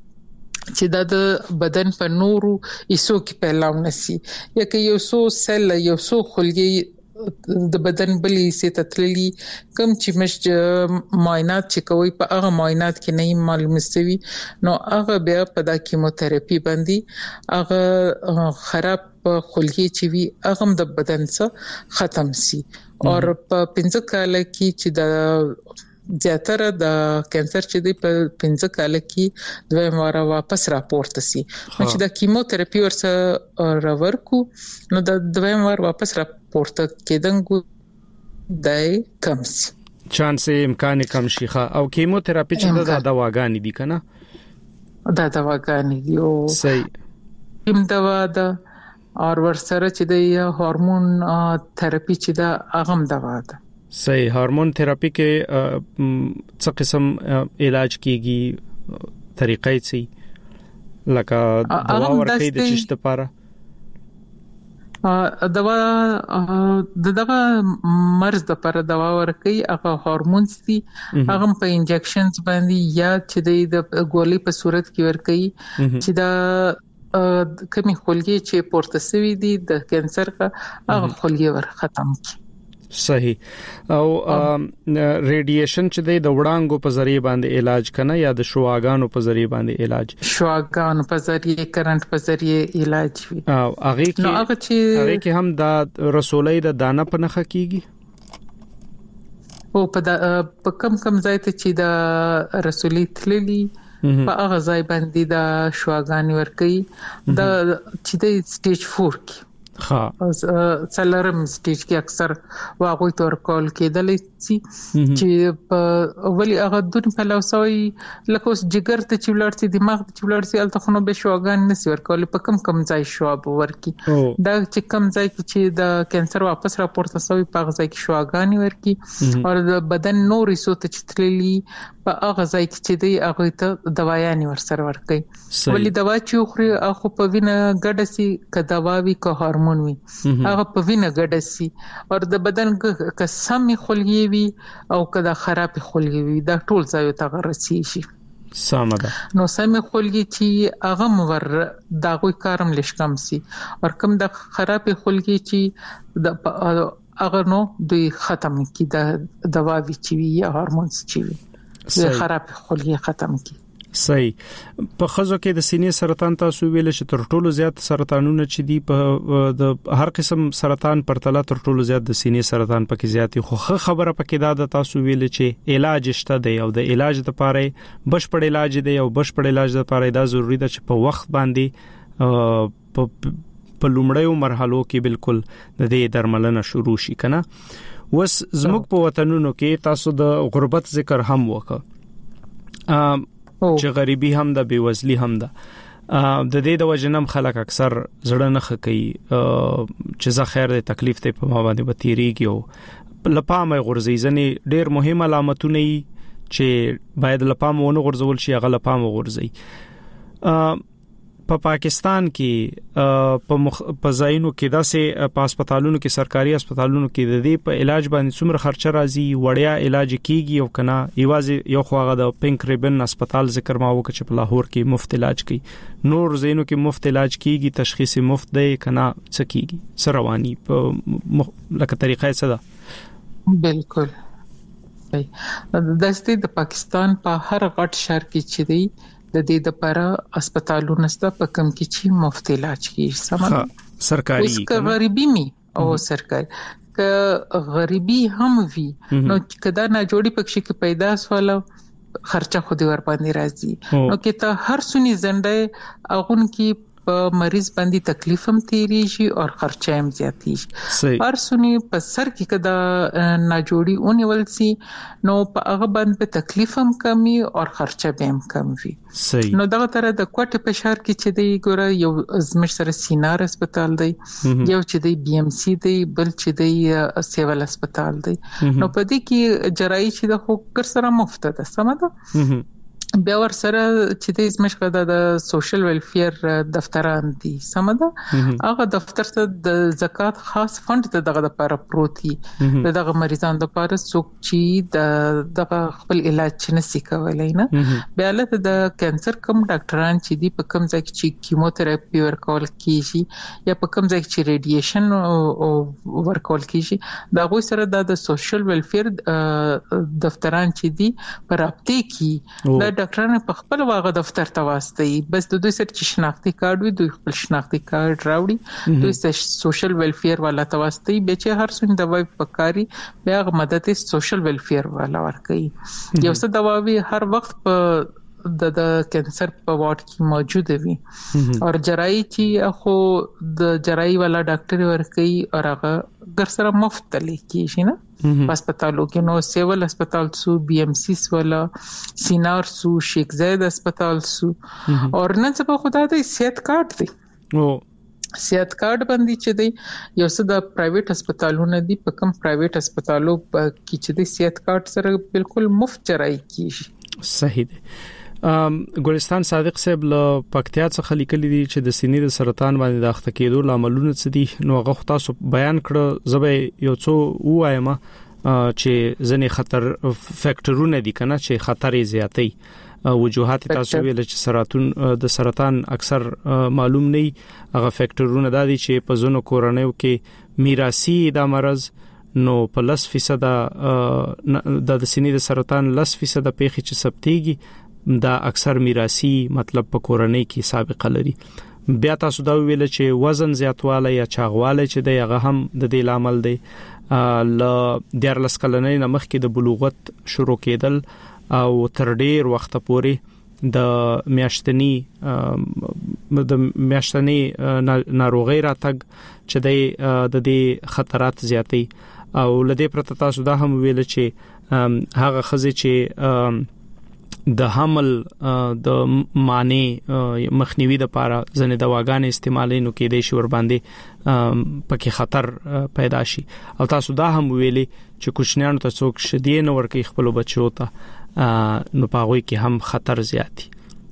چې د بدن په نورو ایسو کې پیلاو نسی یا که یو سو سل یو سو خلګي د بدن بلې سي تتللی کم چې مش معاینات چې کوي په هغه معاینات کې نه معلوم سوي نو هغه بیا په د کیموتراپي باندې هغه خراب خلګي چې وي هغه د بدن څخه ختم سي او په 15 کال کې چې د زیاتره د کانسر چې د 15 کال کې دوه مره واپس راپورته سي چې د کیموتراپي ورسره راورکو نو د دوه مره واپس راپورته کېدنګو دای کم سي چانس امکان کم شي. او کیموتراپي چې د دواګانې دي کنه دا دواګانې دي او صحیح کوم دوا ده او ورسره چې د هورمون تراپي چې دا اغم دوا ده. صحیح. هورمون تراپی کې څه قسم علاج کیږي طریقې څه لکه دوا ورکې د چشت لپاره دوا دغه مرز د لپاره دوا ورکې هغه هورمون سي هغه په انجکشنز باندې یا چې د ګولې په صورت کې ورکې چې دا کمی خلګي چې پورته سوي دي د کانسر کا هغه خلګي ور ختم کی. صحیح. او ریډییشن چې د وړانګو په ذریعہ باندې علاج کنه یا د شواګانو په ذریعہ باندې علاج شواګانو په ذریعہ کرنٹ په ذریعہ علاج وي او هغه کې هم د رسولۍ د دانه په نخ کیږي او په کم ځای ته چې د رسولۍ تللی په هغه ځای باندې د شواګانی ورکي د چې د سټیج 4 کې سلرم سټیج کې اکثر واغوي تور کول کېدل چې په ولی هغه دون په لوسوي لکه اوس جګر ته چې ولرتي دماغ ته چې ولرتي الته خو نو به شوګان نسی ورکول په کم ځای شواب ورکی دا چې کم ځای کې چې د کانسر واپس راپورته شوی په ځای کې شوګانی ورکی او د بدن نورې سوت چې تللی په هغه ځای کې چې دی هغه ته دوايان ورسره ورکي ولی دوا چې خوري هغه په وینه ګډه سي ک دوا وی ک هورمون وی هغه په وینه ګډه سي او د بدن ک سمي خلګي وی او کدا خراب خلګي وي دا ټول ځای ته غرسي شي. سمه نو سمي خلګي چې هغه مور دا کوئی کارم لشکم سي او کوم د خراب خلګي چې د هغه نو دوی ختم کی د دوا وی چې وی یا هورمونز چې وی خراب خلګي ختم کی. صحیح. په خزو کې د سینې سرطان تاسو ویل چې تر ټولو زیات سرطانونه چې دي په د هر قسم سرطان پرتله تر ټولو زیات د سینې سرطان پکې زیاتی خو خبره پکې دا د تاسو ویل چې علاج شته دی او د علاج لپاره بشپړ علاج دی او بشپړ علاج لپاره دا ضروری ده چې په وخت باندې په لومړیو مرحلو کې بالکل د دې درملنه شروع شي کنه. وس زموږ په وطنونو کې تاسو د غربت ذکر هم وکړه چې غریبي هم ده بیوزلی هم ده د دې د وجنم خلک اکثر زړه نه خکې چې زه خیر د تکلیف ته په ما باندې بتیریږي او لپامه غورځي ځنې ډېر مهم علامتونه چې باید لپامه ونه غورځول شي هغه لپامه غورځي په پاکستان کې په ځایونو کې داسې په هسپتالونو کې سرکاري هسپتالونو کې د دې په علاج باندې څومره خرچه راځي وړیا علاج کیږي او کنه ایوازي یو خواغه د پینک ریبن هسپتال ذکر ما وکړ چې په لاهور کې مفت علاج کوي نور ځایونو کې مفت علاج کیږي تشخیص مفت دی کنه څه کیږي څه رواني په لکه طریقې څه ده بالکل د پاکستان په هر غټ شهر کې چې دی د دې د لپاره هسپتالونه ست په کم کې چې مفت علاج کیږي سمه سرکاري اوس غریبي می او سرکاري ک غریبي هم وی نو کدا نه جوړي پکې کې پیدا سواله خرچه خو دې ور باندې راځي نو کې ته هر سونی زنده اغون کې په مریض باندې تکلیف هم تیریږي او خرچه هم زیاتیږي هر سونی په سر کې کدا نه جوړي اونول سي نو په هغه باندې تکلیف هم کمی او خرچه به هم کم وي نو دغه تر د کوټه په شهر کې چې دی ګوره یو زمش سره سینار هسپتال دی یو چې دی بي ام سي دی بل چې دی سیول هسپتال دی نو په دې کې جراحي چې د خو کر سره مفت ده سم ده بیا ور سره چې د زمش غدا د سوشل ویلفیر دفتران دي سم ده هغه دفتر ته د زکات خاص فند ته دغه لپاره پروتي دغه مریضانو لپاره څوک چې د خپل علاج نشي کولای نه بیا له د کانسر کم ډاکټران چې دي په کم ځای کې چې کیموتراپي ورکول کیږي یا په کم ځای کې چې ریډیشن ورکول کیږي دا غوښ سره د سوشل ویلفیر دفتران چې دي پر رابطه کې ډاکټرانو په خپل واغه دفتر ته واسطي بس د دوی سره چې شناختی کارت وي دوی خپل شناختی کارت راوړي دوی سوشل ویلفیر والا ته واسطي به چې هر څومره دوايي پکاري بیا مدد سوشل ویلفیر والا ورکوي یو څه دواوی هر وخت په د کانسر په واټ کې موجود وي او جراحي چې خو د جراحي والا ډاکټر ورکوي او هغه ګر سره مفت لیکي نه هسپتالو کې نو سیول هسپتال سو بي ام سی ولا سینار سو شیخ زاید هسپتال سو او نن څه په خدای ته صحت کارت دی او صحت کارت باندې چې دی یو څه د پرایویټ هسپتالونو دی په کوم پرایویټ هسپتالو کې چې دی صحت کارت سره بالکل مفت جراحي کیږي صحیح دی ګلستان صادق صاحب له پکتیا څخه لیکلي دي چې د سینې د سرطان باندې د اخته کېدو لاملونه څه دي نو هغه تاسو بیان کړ زبې یو څو وایم چې ځنې خطر فیکټرونه دي کنه چې خطر زیاتي وجوهات تاسو ویل چې د سرطان اکثر معلوم نه هغه فیکټرونه د دي چې په زونو کورنیو کې میراثي د مرز نو په 10% د سینې د سرطان 10% پیښې چې ثبتېږي دا اکثر میراثي مطلب په کورنۍ کې سابقه لري بیا تاسو دا ویل چې وزن زیاتواله یا چاغواله چې د هغه هم د دې لامل دی ل د لسکلنۍ نمخ کې د بلوغت شروع کېدل او تر ډیر وخت پورې د میاشتنی ناروغي راتګ چې د دې خطرات زیاتې او لدې پرته تاسو دا هم ویل چې هغه خزه چې د حمل د معنی مخنیوي د لپاره ځنې دواګانې استعمالینو کې د شور باندې پکې خطر پیدا شي او تاسو دا هم ویلي چې کوچنیانو ته څوک شدید نور کې خپل بچو ته نو پاغوي کې هم خطر زیاتی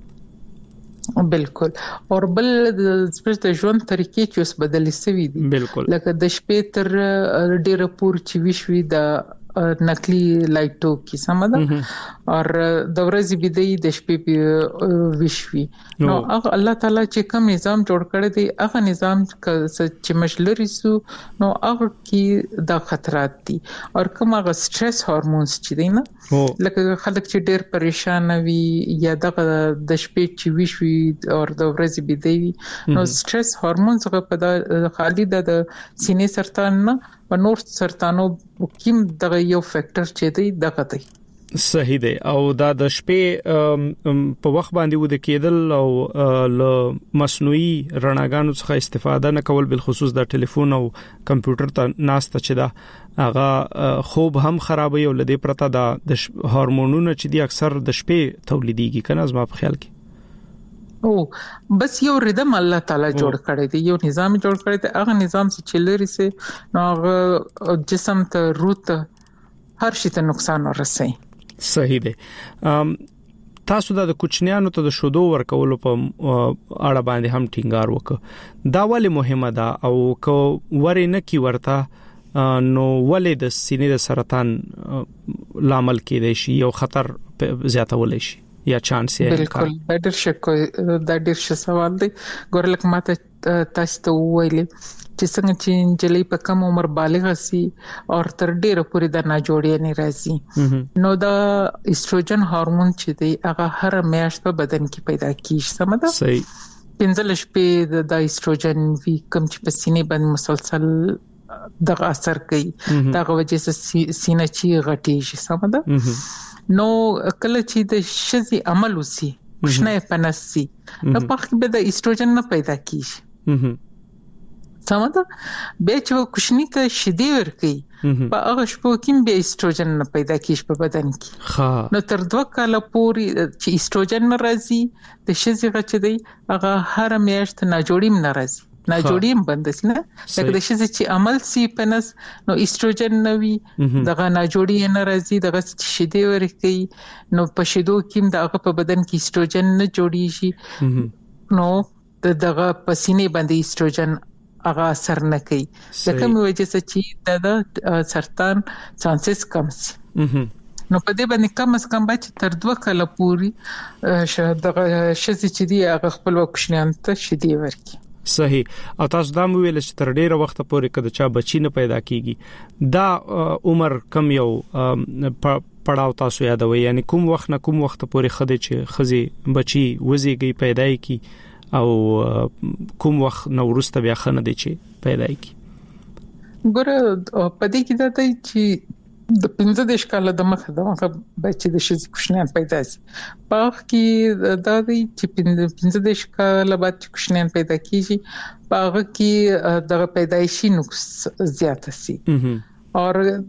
بالکل اور بل د ژوند طریقې چې اوس بدلې شوې دي لکه د شپې تر ډیره پور چې وشوي د نقلی لایټو کې سمده او د ورځې بيدې د شپې وشوي نو هغه الله تعالی چې کوم نظام جوړ کړی دی هغه نظام چې مشلري سو نو هغه کې د خطرات دي او کوم هغه سټرس هورمونز چې دي نه لکه خلک چې ډېر پریشان وي یا د شپې چې وشوي او د ورځې بيدې نو سټرس هورمونز په خالي د سینې سرطان نه په نور سرطانو کوم دغه یو فیکٹر چې دی دغه دی صحیح دی او دا د شپې په وخت باندې ود کېدل او له مصنوعي رڼاګانو څخه استفاده نه کول بل خصوص د ټلیفون او کمپیوټر ته ناسته چې دا هغه خوب هم خرابوي او لدې پرته د هورمونونه چې دي اکثر د شپې تولیديږي کنه زما په خیال کې او بس یو ردم الله تعالی جوړ کړی دی، یو نظام جوړ کړی دی. هغه نظام چې لري سي نو هغه جسم ته روح ته هر شي ته نقصان ورسي. صحیح دی. تاسو د کوچنیانو ته د شودو ورکولو په اړه باندې هم ټینګار وکړ. دا ولې مهمه ده او کو ورینه کی ورته نو ولې د سینې د سرطان لامل کېدای شي یو خطر زیاتول شي یا چانس یې؟ بالکل دا ډېر ښه سوال دی. ګورلک ماته تاسو ته ویلې چې څنګه چې جلې په کم عمر بالغه سي او تر ډیره پورې د ناجوړی نه راځي نو دا ایستروجن هورمون چې دی هغه هر میاشت په بدن کې پیدا کیږي. سم ده؟ صحیح. 15 شپې د ایستروجن وی کم چې په سینې باندې مسلسل دغه اثر کوي دغه وجه سره سینه چې غټیږي. سم ده؟ نو کله چې د شذي عمل وسی مشنه پنسي نو په کې به د ایستروجن نه پیدا کیږي. سمته به چې کوشنی ته شدي ورکی په هغه شپو کې به ایستروجن نه پیدا کیږي په بدن کې. نو تر 2 کاله پورې چې ایستروجن ناراضي د شذي غچ دی هغه هر میاشت ناجوړیم ناراضي ناجوړیم بندس نه لکه د شذي چې عمل سی پنس نو ایستروجن نوي دغه ناجوړی ناراضي دغه شدي ورکی نو په شدو کې دغه په بدن کې ایستروجن نه جوړیږي نو دغه پسینه باندې ایستروجن هغه اثر نه کوي د کوم وجه چې د سرطان چانسز کم سي. نو په دې باندې کم از کم بچ تر 2 کاله پوري دغه شذي چې دی هغه خپل وکښنان ته شدي ورکی. صحیح. او تاسو دا مو ویل چې تر ډیره وخت پورې کده چا بچی نه پیدا کیږي دا عمر کم یو پړاو تاسو یادوي یعنی کوم وخت نه کوم وخت پورې خدي چې خزي بچی وزيږي پیدا کی او کوم وخت نو ورسته بیا خنه دي چې پیدا کی؟ ګوره پدې کې دا دی چې د 15 کال د مخه دغه بچی د شذي کوشنیان پیدا سي په کې دا دی چې 15 کال بعد کوشنیان پیدا کیږي په هغه کې د پیدایشي نقص زیات سي او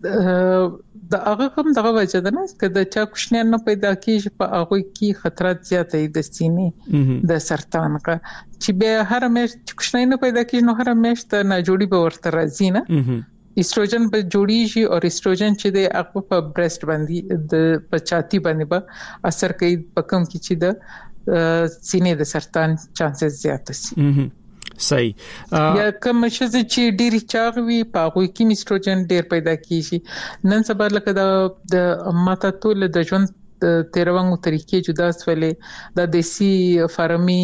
د هغه کوم دغه وجه ده نه چې چا کوشنیان نه پیدا کیږي په هغه کې خطرات زیات دي د سینې د سرطان کا چې به هر میاشت کوشنیان نه پیدا کیږي نو هر میاشت ناجوړي به ورته راځي نه ایستروجن به جوړیږي او ایستروجن چې د هغه په برست باندې د پچاتی باندې به اثر کوي په کوم کې چې د سینې د سرطان چانسز زیات شي. صحیح. یا کوم چې ډیری چاغوي په هغه کې ایستروجن ډیر پیدا کیږي. نن سبا لکه د ماته ټول د ژوند تیروانګو طریقې جدا سولې د دیسی فارمي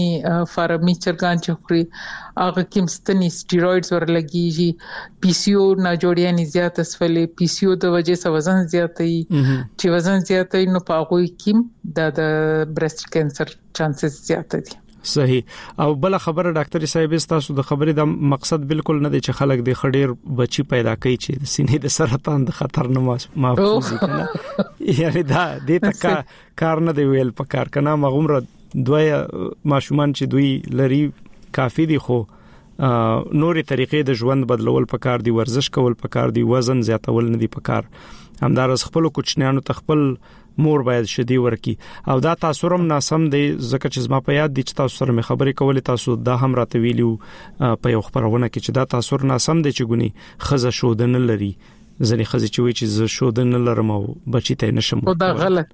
چرګان چې خوري هغه کې مستنی سټیرویډز ورلګيږي پی سی او ناجوړیان زیات سولې پی سی او د وجې سره وزن زیاتې چې وزن زیاتې نو په هغه کې د برست کینسر چانسز زیات دي. صحیح. او بل خبره ډاکټر صاحب تاسو د خبرې د مقصد بالکل نه دی چې خلک د خډیر بچي پیدا کوي چې د سینې د سرطان د خطر نه محفوظ کړي یعنی دا د تک کار نه دی ویل په کار کنه مغمره دوی ماشومان چې دوی لري کافی دي خو نورې طریقې د ژوند بدلول په کار دي ورزش کول په کار دي وزن زیاتول نه دي په کار همدارس خپل کوچنیانو ته خپل مور باید شدي ورکی او دا تاسو هم ناسم دی ځکه چې زما په یاد دي چې تاسو سره مې خبرې کولې تاسو دا هم راته ویلو په یو خبرونه کې چې دا تاسو ناسم دی چې ګونی خزه شودن لري ځنې خزه چې وی چې ز شودن لرم او بچی ته نشم دا غلط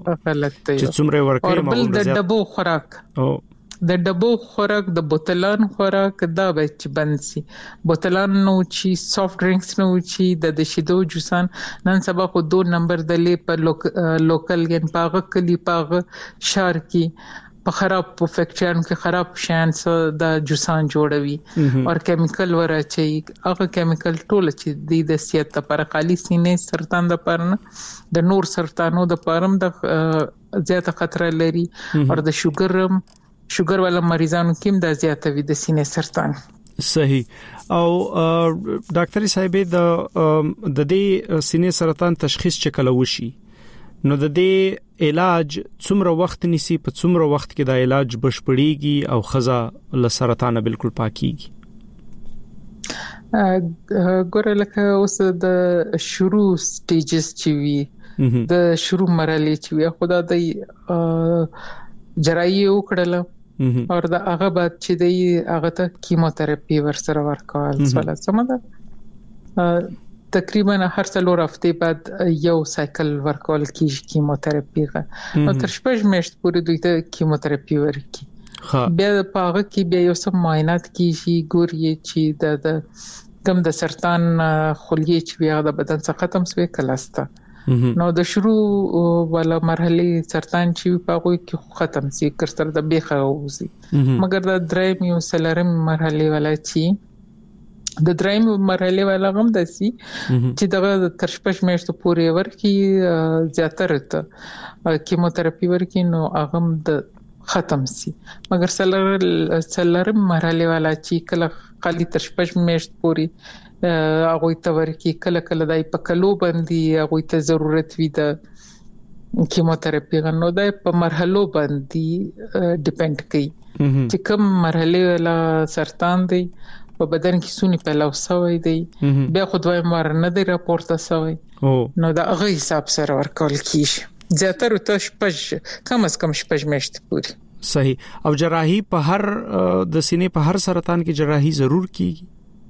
دی چې څومره ورکې ما د ډبو خوراک د ډبو خوراک د بوتلان خوراک دا به چې بنسي بوتلان نو چې سافټ ډرینکس نو چې د شیدو جوسان نن سبا خو 2 نمبر دلې په لوکل ګن پاغه کلی پاغه شهر کې په خراب په فیکټریانو کې خراب شانس د جوسان جوړوي او کیمیکل ورچي هغه کیمیکل ټول چې د صحت لپاره خالي سینې سرطان لپاره نه د نور سرطانو لپاره د زیاته خطر لري او د شوګر والا مریضانو کې د زیاتوي د سینې سرطان. صحیح. او ډاکټر صاحب د دې سینې سرطان تشخیص چې کله وشي نو د دې علاج څومره وخت نیسي په څومره وخت کې د علاج بشپړیږي او خزه له سرطان بالکل پاکيږي؟ ګوره لکه اوس د شروع سټیجز چې وي د شروع مرحله چې وي خدای د جراحي وکړله او دا هغه بعد چې دی هغه ته کیموتراپي ورسره ورکول سواله سمده تقریبا هر څلور هفته بعد یو سایکل ورکول کیږي کیموتراپي نو تر شپږ میاشتې پورې دوی ته کیموتراپي ورکي بیا په هغه کې بیا یو څه معاینات کیږي ګوري چې د کم د سرطان خلیه چې بیا د بدن څخه ختم شوی کلاسته نو د شروع ولا مرحله سرطان چې په هغه کې ختم شي کړتر د بیخه وځي مګر د دریم یو سلرم مرحله ولا چې د دریم مرحله ولا غم دسي چې دغه تر شپږ میاشتې پورې ورکی زیاتره ته کیموتراپي ورکی نو هغه د ختم شي مګر سلرم مرحله ولا چې کله خالي تر شپږ میاشتې پورې هغه ته ورکی کله دای په کلو باندې هغه ته ضرورت وي د کیموتراپي نو دای په مرحلو باندې ډیپند کوي چې کوم مرحله ولا سرطان دی په بدن کې سونی پیلاو شوی دی بیا خو دوی مر نه دی راپورته شوی نو دا هغه حساب سره ورکول کیږي زیاتره ته شپږ کم از کم شپږ میاشتې پورې صحیح او جراحي په هر د سینې په هر سرطان کې جراحي ضرور کیږي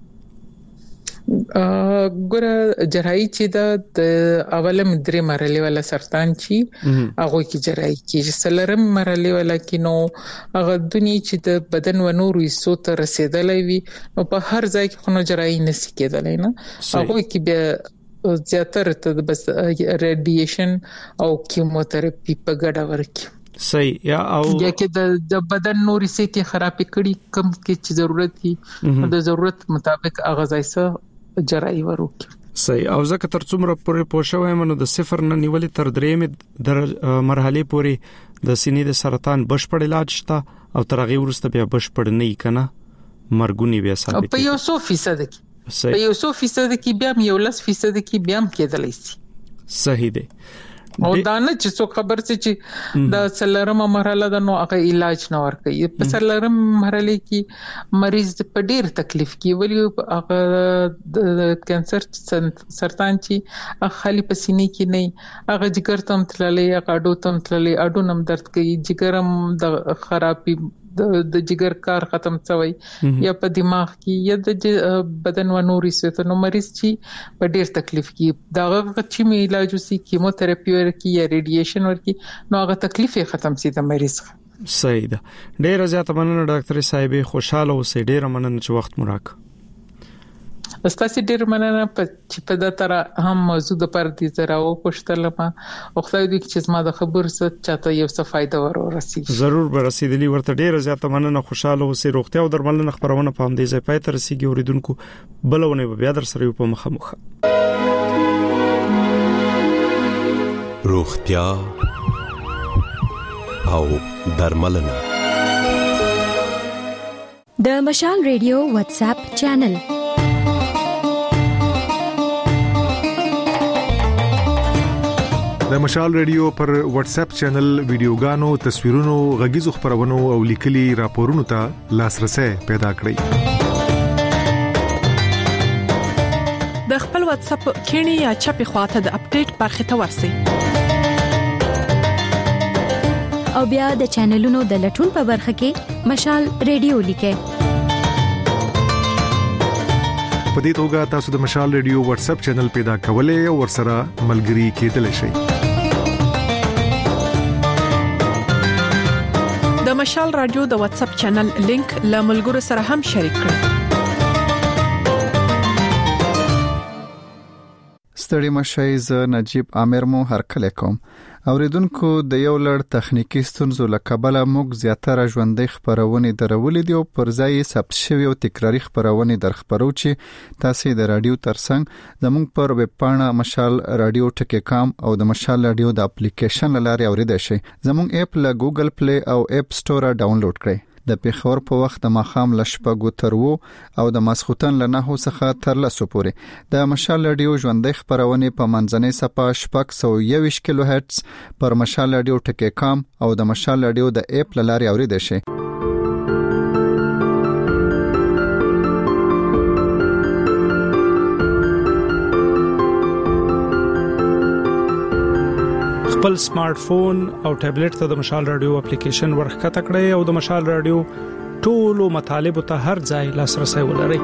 ګوره جراحي چې د اوله درې مرحله ولا سرطان چې هغه کې جراحي کیږي سلرم مرحله ولا کې نو هغه دنیا چې د بدن و نورو حصو ته رسیدلې وي نو په هر ځای کې خو جراحي نشي کېدلای نه هغه کې بیا زیاتره ته بس ریډیشن او کیموتراپي په ګډه ورکی صحیح یا او یا کې د بدن نوري سیټي خراب کړي کم کې چې ضرورت دي د ضرورت مطابق هغه ځایسه جراحي وروکي صحیح او ځکه تر څومره پورې پوښښ نو د صفر نه نیولې تر درېمې مرحله پورې د سینې د سرطان بشپړ علاج شته او تر هغه وروسته بیا بشپړ نه کنا مرګونی بیا ثابت په یو 100% کې په یو 100% کې بیا 10% کې بیا کېدلی شي صحیح دی او دا نه چې څو خبر چې د سلرم مرحله د نو هغه علاج نه ورکوي په سلرم مرحله کې مریض په ډیر تکلیف کې ولی هغه د کانسر سرطان چې خالي پسینې کې نه هغه جګر تم تللې هغه اډو تم تللې اډو نم درد کوي جګرم د خرابې د جګر کار ختم شوی یا په دماغ کې یا د بدن و نوري څه نو مریض چې په ډیر تکلیف کې داغه چې می علاج وسی کیموتراپي ورکی یا ریډیشن ورکی نو هغه تکلیف ختم شي د مریض صحیح ده ډیر زیات مننه ډاکټر صاحب خوشاله اوسئ ډیر مننه چې وخت مو راک استاسي ډیر مننه چې په دا تر هم موضوع د پر دي زرا او پښتل ما او خدای دې چې زما د خبر څه چاته یو څه فائدہ ورسي ضرور به رسیدلی ورته ډیر زیات مننه خوشاله اوسئ روغتیا او درملنه خبرونه په همدې ځای پای ته رسیدي اوریدونکو بلونه بیا در سره په مخه روغتیا او درملنه د مشال ریډیو واتس اپ چینل د مشال ریډیو پر واتس اپ چینل ویډیوګانو تصویرونو غږیزو خبرونو او لیکلي راپورونو ته لاسرسي پیدا کړئ د خپل واتس اپ کینی یا چپی خواته د اپډیټ برخه ته ورسئ او بیا د چینلونو د لټون په برخه کې مشال ریډیو لیکئ په دې توګه تاسو د مشال ریډیو واتس اپ چینل پیدا کولای او ورسره ملګري کېدلی شئ د مشال رادیو د واتس اپ چینل لینک له ملګرو سره هم شریک کړئ ستړي مشي ز نجيب عامر مو هرکله کوم اوریدونکو د یو لړ تخنیکی ستونزو لکبله موږ زیاتره ژوندۍ خبرونه درولې دي او پر ځای ثبت شوی او تکراری خبرونه درخبرو چې تاسو د رادیو ترڅنګ زموږ پر ویب پاڼه مشال رادیو ټکی.com او د مشال رادیو د اپلیکیشن لاري اوریدئ شئ زموږ اپ له ګوګل پلی او اپ سٹور ډاونلوډ کړئ د پیښور په وخت د ماخام لشپګو ترو او د ماسختن له 9 څخه تر 10 پورې د مشال رادیو ژوندۍ خبرونه په منځنۍ صفه شپږ 121 کیلو هرتز پر مشال رادیو ټکی.com او د مشال رادیو د اپ لاري اوریدئ شئ خپل سمارټ فون او ټابلیټ ته د مشال رادیو اپلیکیشن ورخته کړئ او د مشال رادیو ټولو مطالب ته هر ځای لاسرسي ولرئ.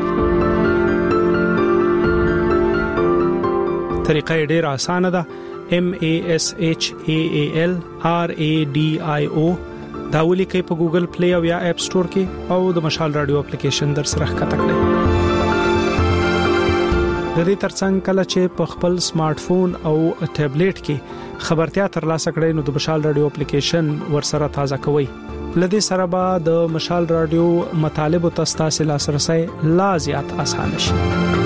طریقه ډېره اسانه ده. MASHAALRADIO دا ولیکئ په ګوګل پلی او یا اپ سٹور کې او د مشال رادیو اپلیکیشن در سره ښکته کړئ. د دې ترڅنګ کله چې په خپل سمارټ فون او ټابلیټ کې خبرتیا ترلاسه کړئ نو د مشال رادیو اپلیکیشن ورسره تازه کوئ. لدې سره به د مشال رادیو مطالب او تاسو لاسرسي لا زیات اسانه شي.